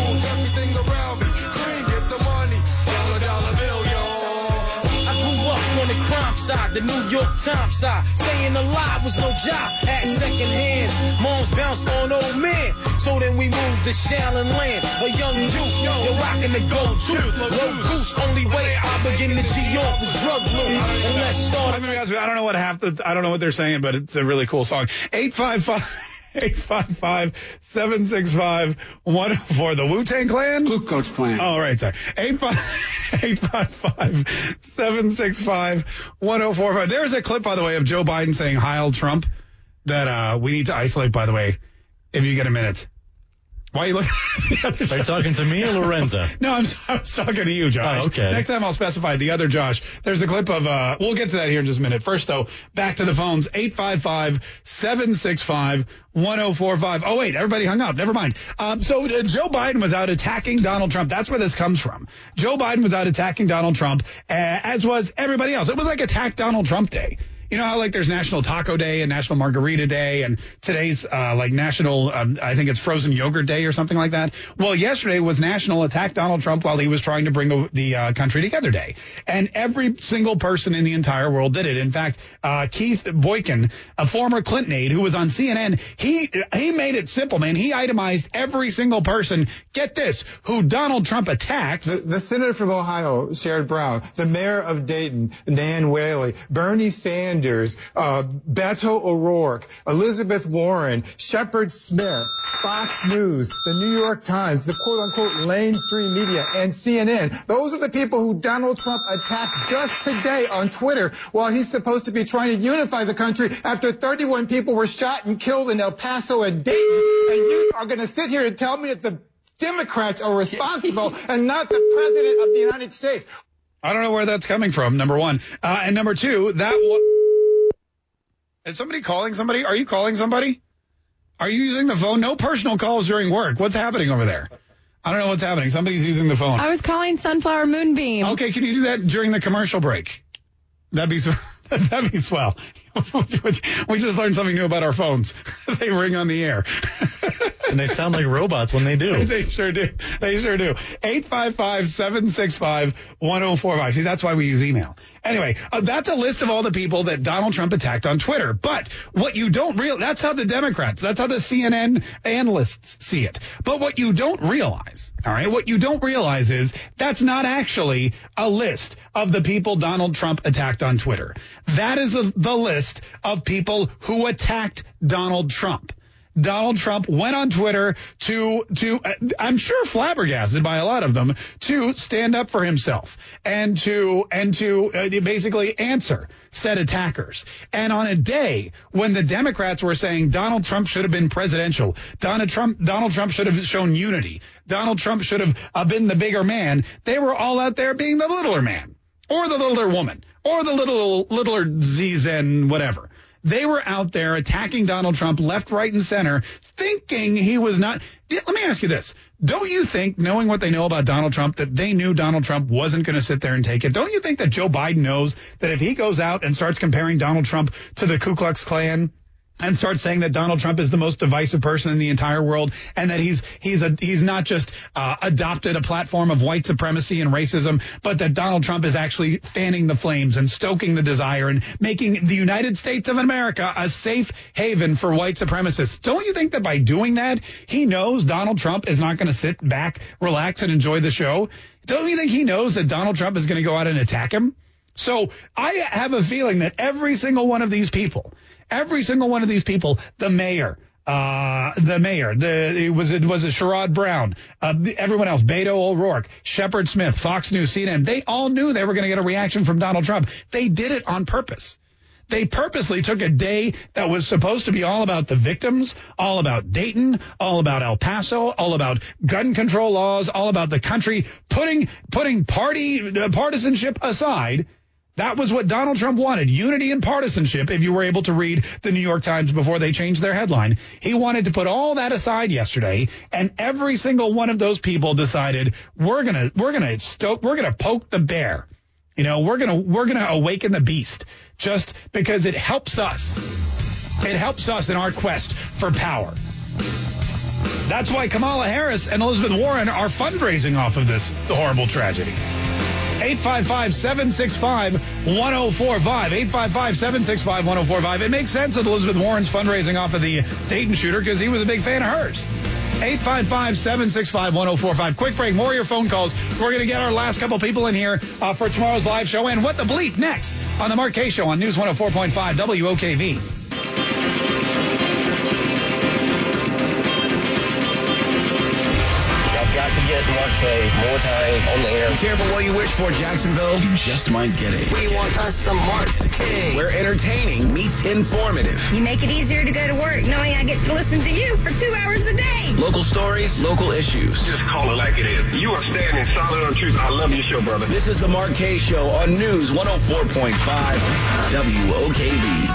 Side, the New York Times side, staying alive was no job at second hands. Moms bounced on old men, so then we moved to Shaolin Land. A young youth, you're rocking the gold tooth. Low goose, only way I begin to G York was drug loot. And let's start. I'm gonna be honest with you, I don't know what half the, I don't know what they're saying, but it's a really cool song. eight five five eight five five, seven six five, one oh four. The Wu-Tang Clan? Ku Klux Klan. Oh, right, sorry. eight five five, seven six five, one oh four five. There's a clip, by the way, of Joe Biden saying Heil Trump that uh, we need to isolate, by the way, if you get a minute. Why are you looking at the other Are you talking to me or Lorenzo? No, I'm, I was talking to you, Josh. Oh, okay. Next time I'll specify the other Josh. There's a clip of, uh, we'll get to that here in just a minute. First, though, back to the phones, eight five five, seven six five, one oh four five. Oh, wait, everybody hung up. Never mind. Um, so uh, Joe Biden was out attacking Donald Trump. That's where this comes from. Joe Biden was out attacking Donald Trump, uh, as was everybody else. It was like Attack Donald Trump Day. You know how, like, there's National Taco Day and National Margarita Day, and today's, uh, like, National, um, I think it's Frozen Yogurt Day or something like that. Well, yesterday was National Attack Donald Trump while he was trying to bring the, the uh, country together day. And every single person in the entire world did it. In fact, uh, Keith Boykin, a former Clinton aide who was on C N N, he, he made it simple, man. He itemized every single person, get this, who Donald Trump attacked. The, the Senator from Ohio, Sherrod Brown, the Mayor of Dayton, Nan Whaley, Bernie Sanders, Uh, Beto O'Rourke, Elizabeth Warren, Shepard Smith, Fox News, the New York Times, the quote-unquote mainstream media, and C N N. Those are the people who Donald Trump attacked just today on Twitter while he's supposed to be trying to unify the country after thirty-one people were shot and killed in El Paso and Dayton. And you are going to sit here and tell me that the Democrats are responsible and not the President of the United States. I don't know where that's coming from, number one. Uh, and number two, that was... Is somebody calling somebody? Are you calling somebody? Are you using the phone? No personal calls during work. What's happening over there? I don't know what's happening. Somebody's using the phone. I was calling Sunflower Moonbeam. Okay, can you do that during the commercial break? That'd be that'd be swell. We just learned something new about our phones. They ring on the air. And they sound like robots when they do. They sure do. They sure do. eight five five, seven six five, one oh four five. See, that's why we use email. Anyway, uh, that's a list of all the people that Donald Trump attacked on Twitter. But what you don't realize, that's how the Democrats, that's how the C N N analysts see it. But what you don't realize, all right, what you don't realize is that's not actually a list of the people Donald Trump attacked on Twitter. That is a, the list of people who attacked Donald Trump. Donald Trump went on Twitter to, to uh, I'm sure flabbergasted by a lot of them, to stand up for himself and to, and to uh, basically answer said attackers. And on a day when the Democrats were saying Donald Trump should have been presidential, Donald Trump, Donald Trump should have shown unity, Donald Trump should have uh, been the bigger man, they were all out there being the littler man or the littler woman or the little, littler Z-Zen whatever. They were out there attacking Donald Trump left, right, and center, thinking he was not. Let me ask you this. Don't you think, knowing what they know about Donald Trump, that they knew Donald Trump wasn't going to sit there and take it? Don't you think that Joe Biden knows that if he goes out and starts comparing Donald Trump to the Ku Klux Klan and starts saying that Donald Trump is the most divisive person in the entire world and that he's he's a he's not just uh, adopted a platform of white supremacy and racism, but that Donald Trump is actually fanning the flames and stoking the desire and making the United States of America a safe haven for white supremacists? Don't you think that by doing that, he knows Donald Trump is not going to sit back, relax, and enjoy the show? Don't you think he knows that Donald Trump is going to go out and attack him? So I have a feeling that every single one of these people, Every single one of these people, the mayor, uh, the mayor, the, it was, it was a Sherrod Brown, uh, everyone else, Beto O'Rourke, Shepard Smith, Fox News, C N N, they all knew they were going to get a reaction from Donald Trump. They did it on purpose. They purposely took a day that was supposed to be all about the victims, all about Dayton, all about El Paso, all about gun control laws, all about the country, putting, putting party, uh, partisanship aside. That was what Donald Trump wanted, unity and partisanship, if you were able to read the New York Times before they changed their headline. He wanted to put all that aside yesterday, and every single one of those people decided, we're going to we're going to stoke we're going to poke the bear. You know, we're going to we're going to awaken the beast just because it helps us. It helps us in our quest for power. That's why Kamala Harris and Elizabeth Warren are fundraising off of this horrible tragedy. eight five five, seven six five, one oh four five. eight five five, seven six five, one oh four five. It makes sense that Elizabeth Warren's fundraising off of the Dayton shooter because he was a big fan of hers. eight five five, seven six five, one oh four five. Quick break. More of your phone calls. We're going to get our last couple people in here uh, for tomorrow's live show. And What the Bleep next on the Mark Kaye Show on News one oh four point five W O K V. Got to get Mark Kaye more time on the air. Be careful what you wish for, Jacksonville. You just might get it. We want us some Mark Kaye. Where entertaining meets informative. You make it easier to go to work knowing I get to listen to you for two hours a day. Local stories, local issues. Just call it like it is. You are standing solid on truth. I love your show, brother. This is the Mark Kaye Show on News one oh four point five W O K V.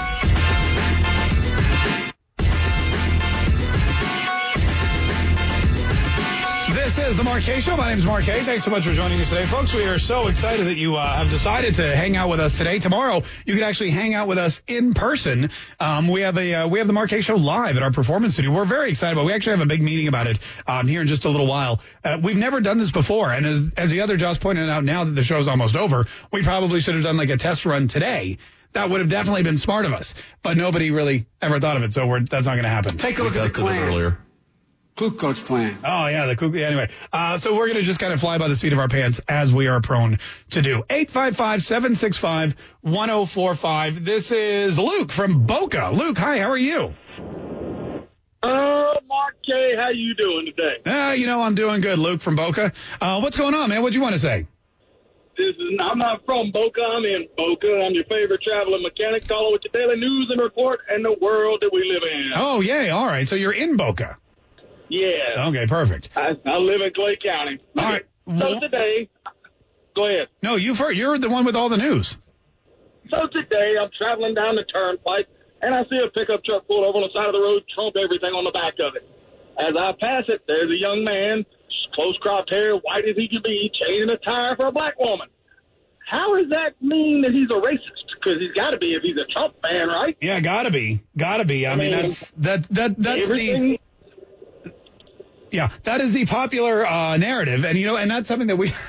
This is the Mark Kaye Show. My name is Mark Kaye. Thanks so much for joining us today, folks. We are so excited that you uh, have decided to hang out with us today. Tomorrow, you can actually hang out with us in person. Um, we have a uh, we have the Mark Kaye Show live at our performance studio. We're very excited about it. We actually have a big meeting about it um, here in just a little while. Uh, we've never done this before, and as as the other Josh pointed out, now that the show's almost over, we probably should have done like a test run today. That would have definitely been smart of us, but nobody really ever thought of it, so we're, that's not going to happen. Take a look at the Klan. Earlier. Ku Klux Klan. Oh, yeah, the Ku Klux. Anyway, uh, so we're going to just kind of fly by the seat of our pants as we are prone to do. eight five five, seven six five, one oh four five. This is Luke from Boca. Luke, hi, how are you? Uh, Mark Kaye, how you doing today? Uh, you know, I'm doing good, Luke from Boca. Uh, what's going on, man? What do you want to say? This is, I'm not from Boca. I'm in Boca. I'm your favorite traveling mechanic, calling with your daily news and report and the world that we live in. Oh, yay. All right. So you're in Boca. Yeah. Okay, perfect. I, I live in Clay County. All right. So Well, today, go ahead. no, you've heard. You're the one with all the news. So today, I'm traveling down the turnpike, and I see a pickup truck pulled over on the side of the road, Trump everything on the back of it. As I pass it, there's a young man, close-cropped hair, white as he can be, changing a tire for a black woman. How does that mean that he's a racist? because he's got to be if he's a Trump fan, right? Yeah, gotta be, gotta be. I, I mean, mean, that's that that that's everything. the. Yeah, that is the popular uh, narrative, and you know, and that's something that we.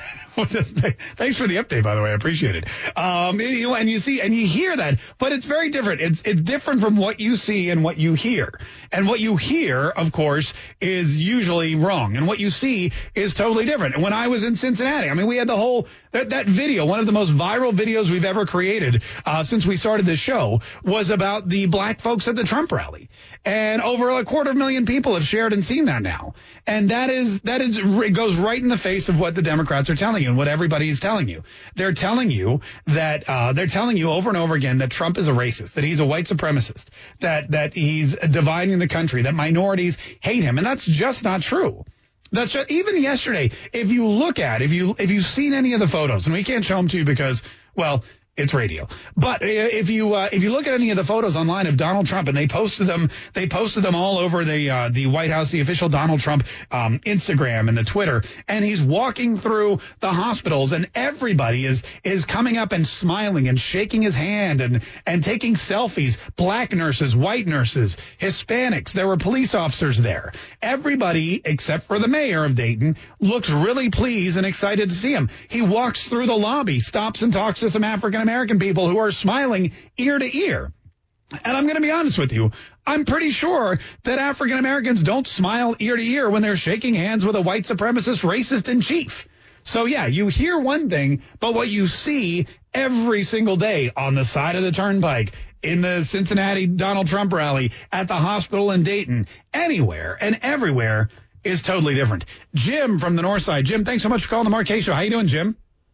Thanks for the update, by the way. I appreciate it. Um, you know, and you see, and you hear that, but it's very different. It's it's different from what you see and what you hear. And what you hear, of course, is usually wrong, and what you see is totally different. And when I was in Cincinnati, I mean, we had the whole that that video, one of the most viral videos we've ever created uh, since we started this show, was about the black folks at the Trump rally, and over a quarter of a million people have shared and seen that now. And that is that is it goes right in the face of what the Democrats are telling you and what everybody is telling you. They're telling you that uh, they're telling you over and over again that Trump is a racist, that he's a white supremacist, that that he's dividing the country, that minorities hate him, and that's just not true. That's just, even yesterday, if you look at, if you if you've seen any of the photos, and we can't show them to you because, well, it's radio. But if you uh, if you look at any of the photos online of Donald Trump, and they posted them, they posted them all over the uh, the White House, the official Donald Trump um, Instagram and the Twitter, and he's walking through the hospitals, and everybody is is coming up and smiling and shaking his hand and and taking selfies. Black nurses, white nurses, Hispanics. There were police officers there. Everybody except for the mayor of Dayton looks really pleased and excited to see him. He walks through the lobby, stops and talks to some African American people who are smiling ear to ear. And I'm going to be honest with you. I'm pretty sure that African Americans don't smile ear to ear when they're shaking hands with a white supremacist racist in chief. So, yeah, you hear one thing, but what you see every single day on the side of the turnpike, in the Cincinnati Donald Trump rally, at the hospital in Dayton, anywhere and everywhere is totally different. Jim from the North Side. Jim, thanks so much for calling the Mark Kaye Show. How you doing, Jim?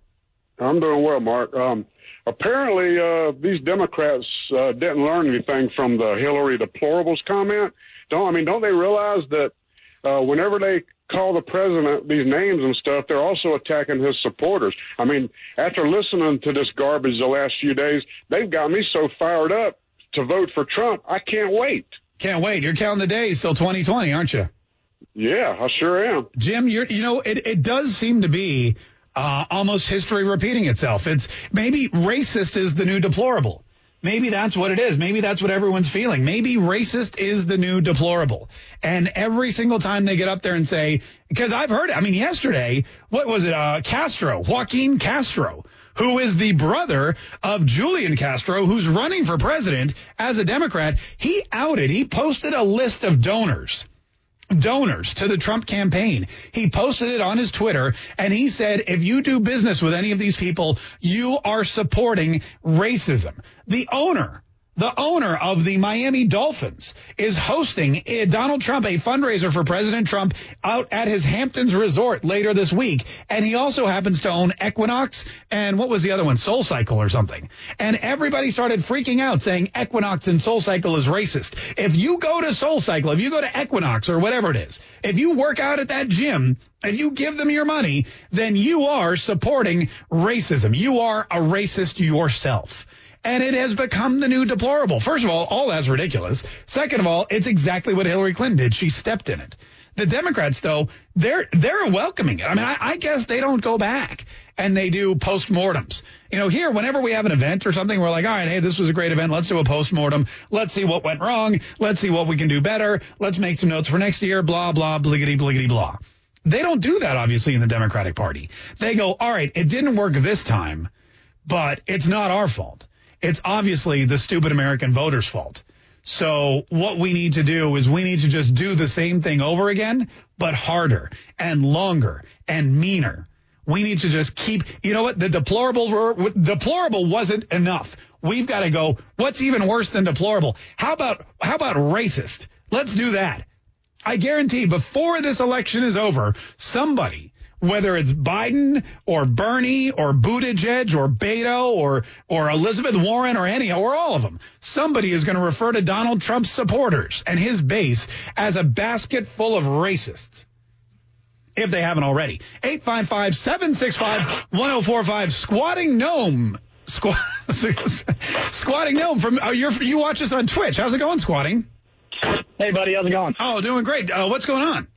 I'm doing well, Mark. Um, apparently, uh, these Democrats uh, didn't learn anything from the Hillary deplorables comment. Don't I mean? Don't they realize that uh, whenever they call the president these names and stuff, they're also attacking his supporters? I mean, after listening to this garbage the last few days, they've got me so fired up to vote for Trump. I can't wait. Can't wait. You're counting the days till twenty twenty, aren't you? Yeah, I sure am. Jim, you're, you know, it, it does seem to be uh, almost history repeating itself. It's maybe racist is the new deplorable. Maybe that's what it is. Maybe that's what everyone's feeling. Maybe racist is the new deplorable. And every single time they get up there and say, because I've heard it. I mean, yesterday, what was it? Uh, Castro, Joaquin Castro, who is the brother of Julian Castro, who's running for president as a Democrat. He outed, he posted a list of donors. donors to the Trump campaign. He posted it on his Twitter, and he said, if you do business with any of these people, you are supporting racism. The owner, the owner of the Miami Dolphins is hosting uh, Donald Trump, a fundraiser for President Trump, out at his Hamptons resort later this week. And he also happens to own Equinox and what was the other one? Soul Cycle or something. And everybody started freaking out saying Equinox and Soul Cycle is racist. If you go to Soul Cycle, if you go to Equinox or whatever it is, if you work out at that gym and you give them your money, then you are supporting racism. You are a racist yourself. And it has become the new deplorable. First of all, all that's ridiculous. Second of all, it's exactly what Hillary Clinton did. She stepped in it. The Democrats, though, they're they're welcoming it. I mean, I, I guess they don't go back and they do postmortems. You know, here, whenever we have an event or something, we're like, all right, hey, this was a great event. Let's do a postmortem. Let's see what went wrong. Let's see what we can do better. Let's make some notes for next year, blah, blah, bliggity, bliggity, blah. They don't do that, obviously, in the Democratic Party. They go, all right, it didn't work this time, but it's not our fault. It's obviously the stupid American voters' fault. So what we need to do is we need to just do the same thing over again, but harder and longer and meaner. We need to just keep, you know what, the deplorable, deplorable wasn't enough. We've got to go, what's even worse than deplorable? How about, how about racist? Let's do that. I guarantee before this election is over, somebody, whether it's Biden or Bernie or Buttigieg or Beto or or Elizabeth Warren or any or all of them, somebody is going to refer to Donald Trump's supporters and his base as a basket full of racists, if they haven't already. eight five five, seven six five, one oh four five. Squatting Gnome. Squat, Squatting Gnome from uh, you're, you watch us on Twitch. How's it going, Squatting? Hey, buddy. How's it going? Oh, doing great. Uh, what's going on?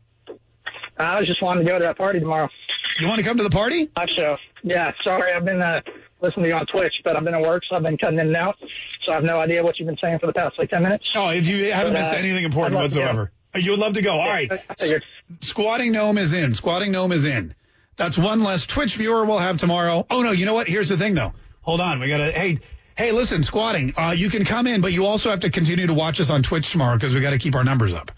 I was just wanting to go to that party tomorrow. You want to come to the party? Live show. Yeah, sorry, I've been uh, listen to you on Twitch, but I've been at work, so I've been cutting in and out. So I have no idea what you've been saying for the past like ten minutes. Oh, if you haven't but, missed uh, anything important whatsoever. You would love to go. All right. Squatting Gnome is in. Squatting Gnome is in. That's one less Twitch viewer we'll have tomorrow. Oh, no, you know what? Here's the thing, though. Hold on. We got to, hey, hey, listen, Squatting, uh, you can come in, but you also have to continue to watch us on Twitch tomorrow because we got to keep our numbers up.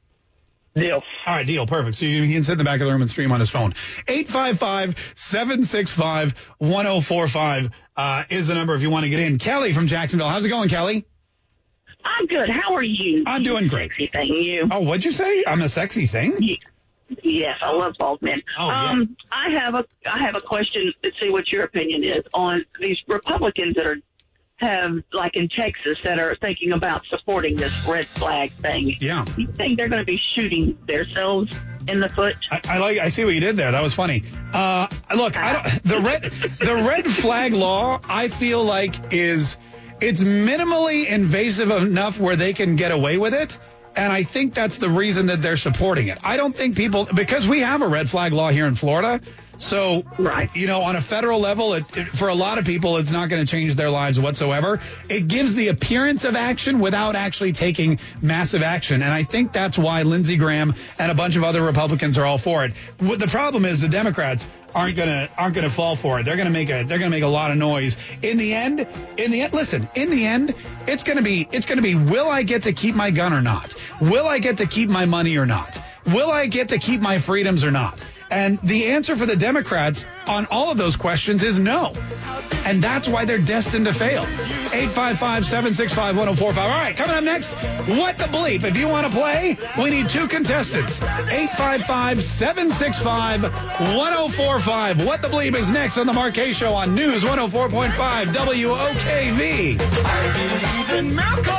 Deal. All right, deal. Perfect. So you can sit in the back of the room and stream on his phone. eight five five, seven six five, one oh four five uh, is the number if you want to get in. Kelly from Jacksonville. How's it going, Kelly? I'm good. How are you? I'm doing great. Sexy thing, you. Oh, what'd you say? I'm a sexy thing? Yes, I love bald men. Oh, um, yeah. I have a I have a question to see what your opinion is on these Republicans that are have like in Texas that are thinking about supporting this red flag thing. Yeah. You think they're going to be shooting themselves in the foot? I, I like. I see what you did there. That was funny. Uh, look, I don't. The red the red flag law, I feel like is. It's minimally invasive enough where they can get away with it, and I think that's the reason that they're supporting it. I don't think people, because we have a red flag law here in Florida, so, right. you know, on a federal level, it, it, for a lot of people, it's not going to change their lives whatsoever. It gives the appearance of action without actually taking massive action, and I think that's why Lindsey Graham and a bunch of other Republicans are all for it. What the problem is the Democrats aren't gonna aren't gonna fall for it. They're gonna make a they're gonna make a lot of noise. In the end, in the end, listen. In the end, it's gonna be it's gonna be. Will I get to keep my gun or not? Will I get to keep my money or not? Will I get to keep my freedoms or not? And the answer for the Democrats on all of those questions is no. And that's why they're destined to fail. eight five five, seven six five, one oh four five. All right, coming up next, What the Bleep? If you want to play, we need two contestants. eight five five, seven six five, one oh four five. What the Bleep is next on the Mark Kaye Show on News one oh four point five W O K V. I believe in miracles.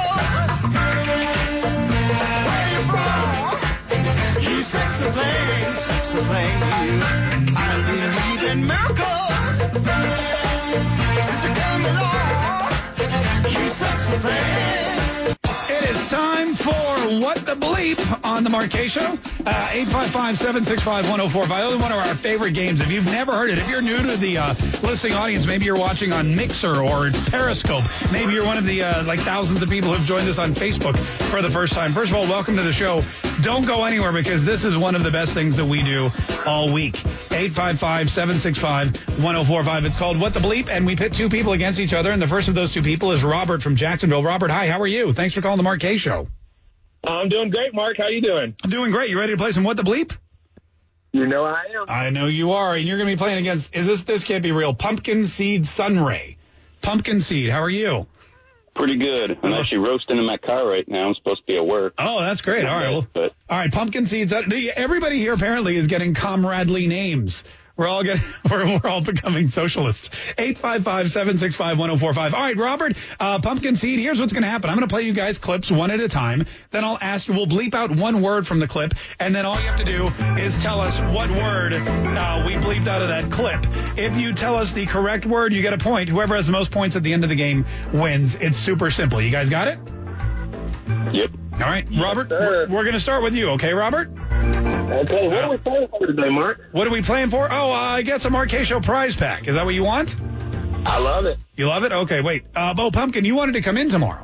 Where you from? You sexy thing, sexy thing. I believe in miracles. Since you came along, you sexy thing. It is time for What the Bleep on the Mark Kaye Show. Uh, eight five five, seven six five, one oh four five. One of our favorite games. If you've never heard it, if you're new to the uh, listening audience, maybe you're watching on Mixer or Periscope. Maybe you're one of the uh, like thousands of people who've joined us on Facebook for the first time. First of all, welcome to the show. Don't go anywhere because this is one of the best things that we do all week. eight five five, seven six five, one oh four five. It's called What the Bleep, and we pit two people against each other, and the first of those two people is Robert from Jacksonville. Robert, hi, how are you? Thanks for calling the Mark Kaye Show. I'm doing great, Mark. How you doing? I'm doing great. You ready to play some What the Bleep? You know I am. I know you are, and you're going to be playing against, is this, this can't be real, Pumpkin Seed Sunray. Pumpkin Seed, how are you? Pretty good. I'm actually roasting in my car right now. I'm supposed to be at work. Oh, that's great. All right. Well, but, all right, Pumpkin Seeds. Everybody here apparently is getting comradely names. We're all getting, we're, we're all becoming socialists. eight five five, seven six five, one oh four five. All right, Robert, uh, Pumpkin Seed, here's what's going to happen. I'm going to play you guys clips one at a time. Then I'll ask you, we'll bleep out one word from the clip. And then all you have to do is tell us what word uh, we bleeped out of that clip. If you tell us the correct word, you get a point. Whoever has the most points at the end of the game wins. It's super simple. You guys got it? Yep. All right, Robert, yes, we're, we're going to start with you. Okay, Robert? Okay, what are we playing for today, Mark? What are we playing for? Oh, uh, I guess a Mark Kaye Show prize pack. Is that what you want? I love it. You love it? Okay, wait. Uh, Bo Pumpkin, you wanted to come in tomorrow.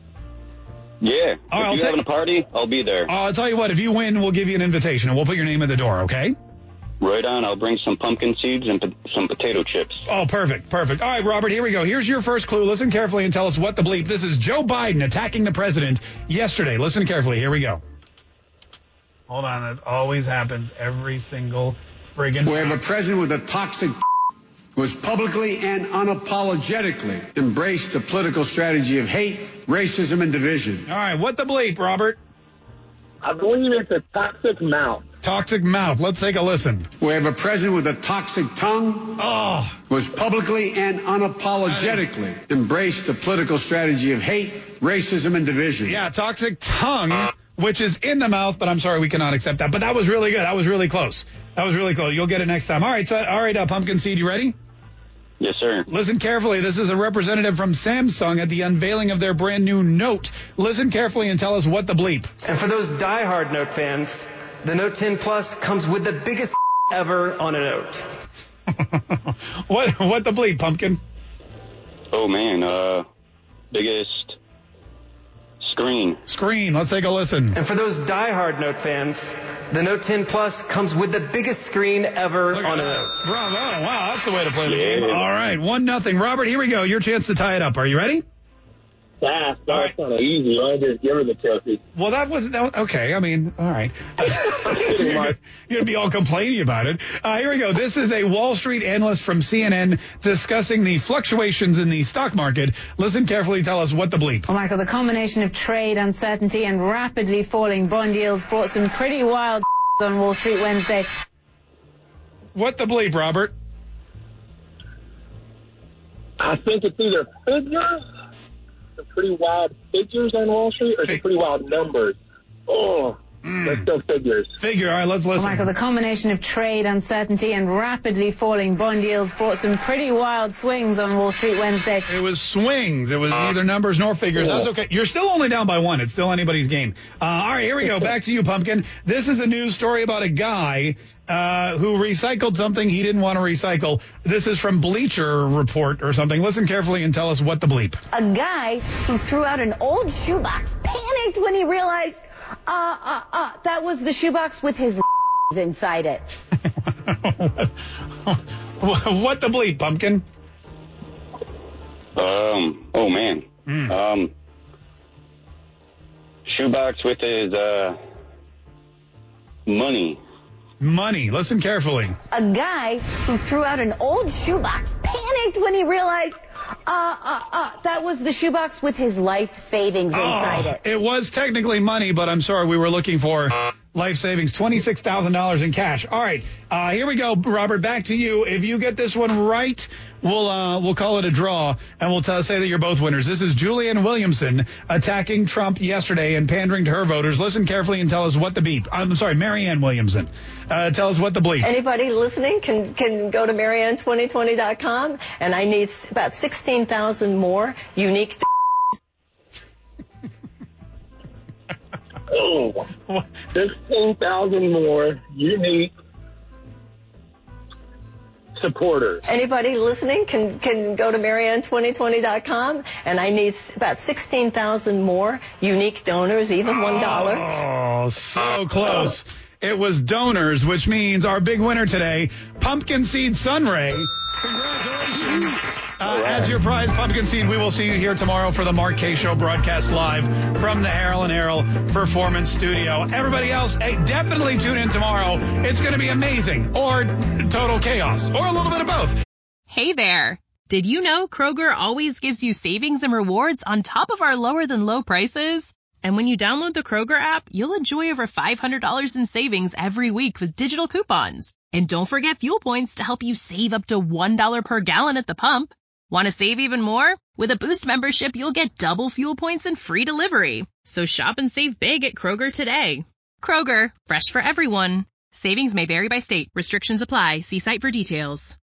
Yeah. All right, if you're having a party, I'll be there. Uh, I'll tell you what, if you win, we'll give you an invitation, and we'll put your name at the door, okay? Right on. I'll bring some pumpkin seeds and po- some potato chips. Oh, perfect, perfect. All right, Robert, here we go. Here's your first clue. Listen carefully and tell us what the bleep. This is Joe Biden attacking the president yesterday. Listen carefully. Here we go. Hold on. That always happens every single friggin' We have a president with a toxic who has publicly and unapologetically embraced the political strategy of hate, racism, and division. All right, what the bleep, Robert? I believe it's a toxic mouth. Toxic mouth. Let's take a listen. We have a president with a toxic tongue. Oh. Who has publicly and unapologetically is... embraced the political strategy of hate, racism, and division. Yeah, toxic tongue, which is in the mouth, but I'm sorry, we cannot accept that. But that was really good. That was really close. That was really close. You'll get it next time. All right, so, all right, uh, Pumpkin Seed, you ready? Yes, sir. Listen carefully. This is a representative from Samsung at the unveiling of their brand new Note. Listen carefully and tell us what the bleep. And for those diehard Note fans, the Note ten Plus comes with the biggest ever on a Note. what what the bleep, Pumpkin? Oh, man. Uh, biggest screen. Screen. Let's take a listen. And for those diehard Note fans, the Note ten Plus comes with the biggest screen ever on a Note. Bravo. Wow, that's the way to play the game. All right, one nothing. Robert, here we go. Your chance to tie it up. Are you ready? Fast. That was kind of easy. I just give her the trophy. Well, that was, that was okay. I mean, all right. You're going to be all complaining about it. Uh, here we go. This is a Wall Street analyst from C N N discussing the fluctuations in the stock market. Listen carefully. Tell us what the bleep. Well, Michael, the combination of trade uncertainty and rapidly falling bond yields brought some pretty wild on Wall Street Wednesday. What the bleep, Robert? I think it's either figures, some pretty wild figures on Wall Street, or some pretty wild numbers. Oh, mm. let's go figures. Figure. All right, let's listen. Well, Michael, the combination of trade uncertainty and rapidly falling bond yields brought some pretty wild swings on Wall Street Wednesday. It was swings. It was neither numbers nor figures. That's okay. You're still only down by one. It's still anybody's game. Uh, all right, here we go. Back to you, Pumpkin. This is a news story about a guy uh, who recycled something he didn't want to recycle. This is from Bleacher Report or something. Listen carefully and tell us what the bleep. A guy who threw out an old shoebox panicked when he realized uh, uh, uh, that was the shoebox with his inside it. What the bleep, Pumpkin? Um. Oh, man. Mm. Um. Shoebox with his, uh, money. Money. Listen carefully. A guy who threw out an old shoebox panicked when he realized uh, uh, uh, that was the shoebox with his life savings inside oh, it. It was technically money, but I'm sorry, we were looking for life savings, twenty-six thousand dollars in cash. All right, uh, here we go, Robert, back to you. If you get this one right, we'll uh, we'll call it a draw, and we'll t- say that you're both winners. This is Julianne Williamson attacking Trump yesterday and pandering to her voters. Listen carefully and tell us what the beep. I'm sorry, Marianne Williamson. Uh, tell us what the bleep. Anybody listening can, can go to Marianne twenty twenty dot com, and I need about sixteen thousand more unique... Oh, sixteen thousand more unique supporters. Anybody listening can, can go to Marianne twenty twenty dot com, and I need about sixteen thousand more unique donors, even one dollar. Oh, so close. It was donors, which means our big winner today, Pumpkin Seed Sunray. Congratulations. Uh, as your prize, Pumpkin Seed, we will see you here tomorrow for the Mark Kaye Show broadcast live from the Harold and Harold Performance Studio. Everybody else, hey, definitely tune in tomorrow. It's going to be amazing, or total chaos, or a little bit of both. Hey there. Did you know Kroger always gives you savings and rewards on top of our lower than low prices? And when you download the Kroger app, you'll enjoy over five hundred dollars in savings every week with digital coupons. And don't forget fuel points to help you save up to one dollar per gallon at the pump. Want to save even more? With a Boost membership, you'll get double fuel points and free delivery. So shop and save big at Kroger today. Kroger, fresh for everyone. Savings may vary by state. Restrictions apply. See site for details.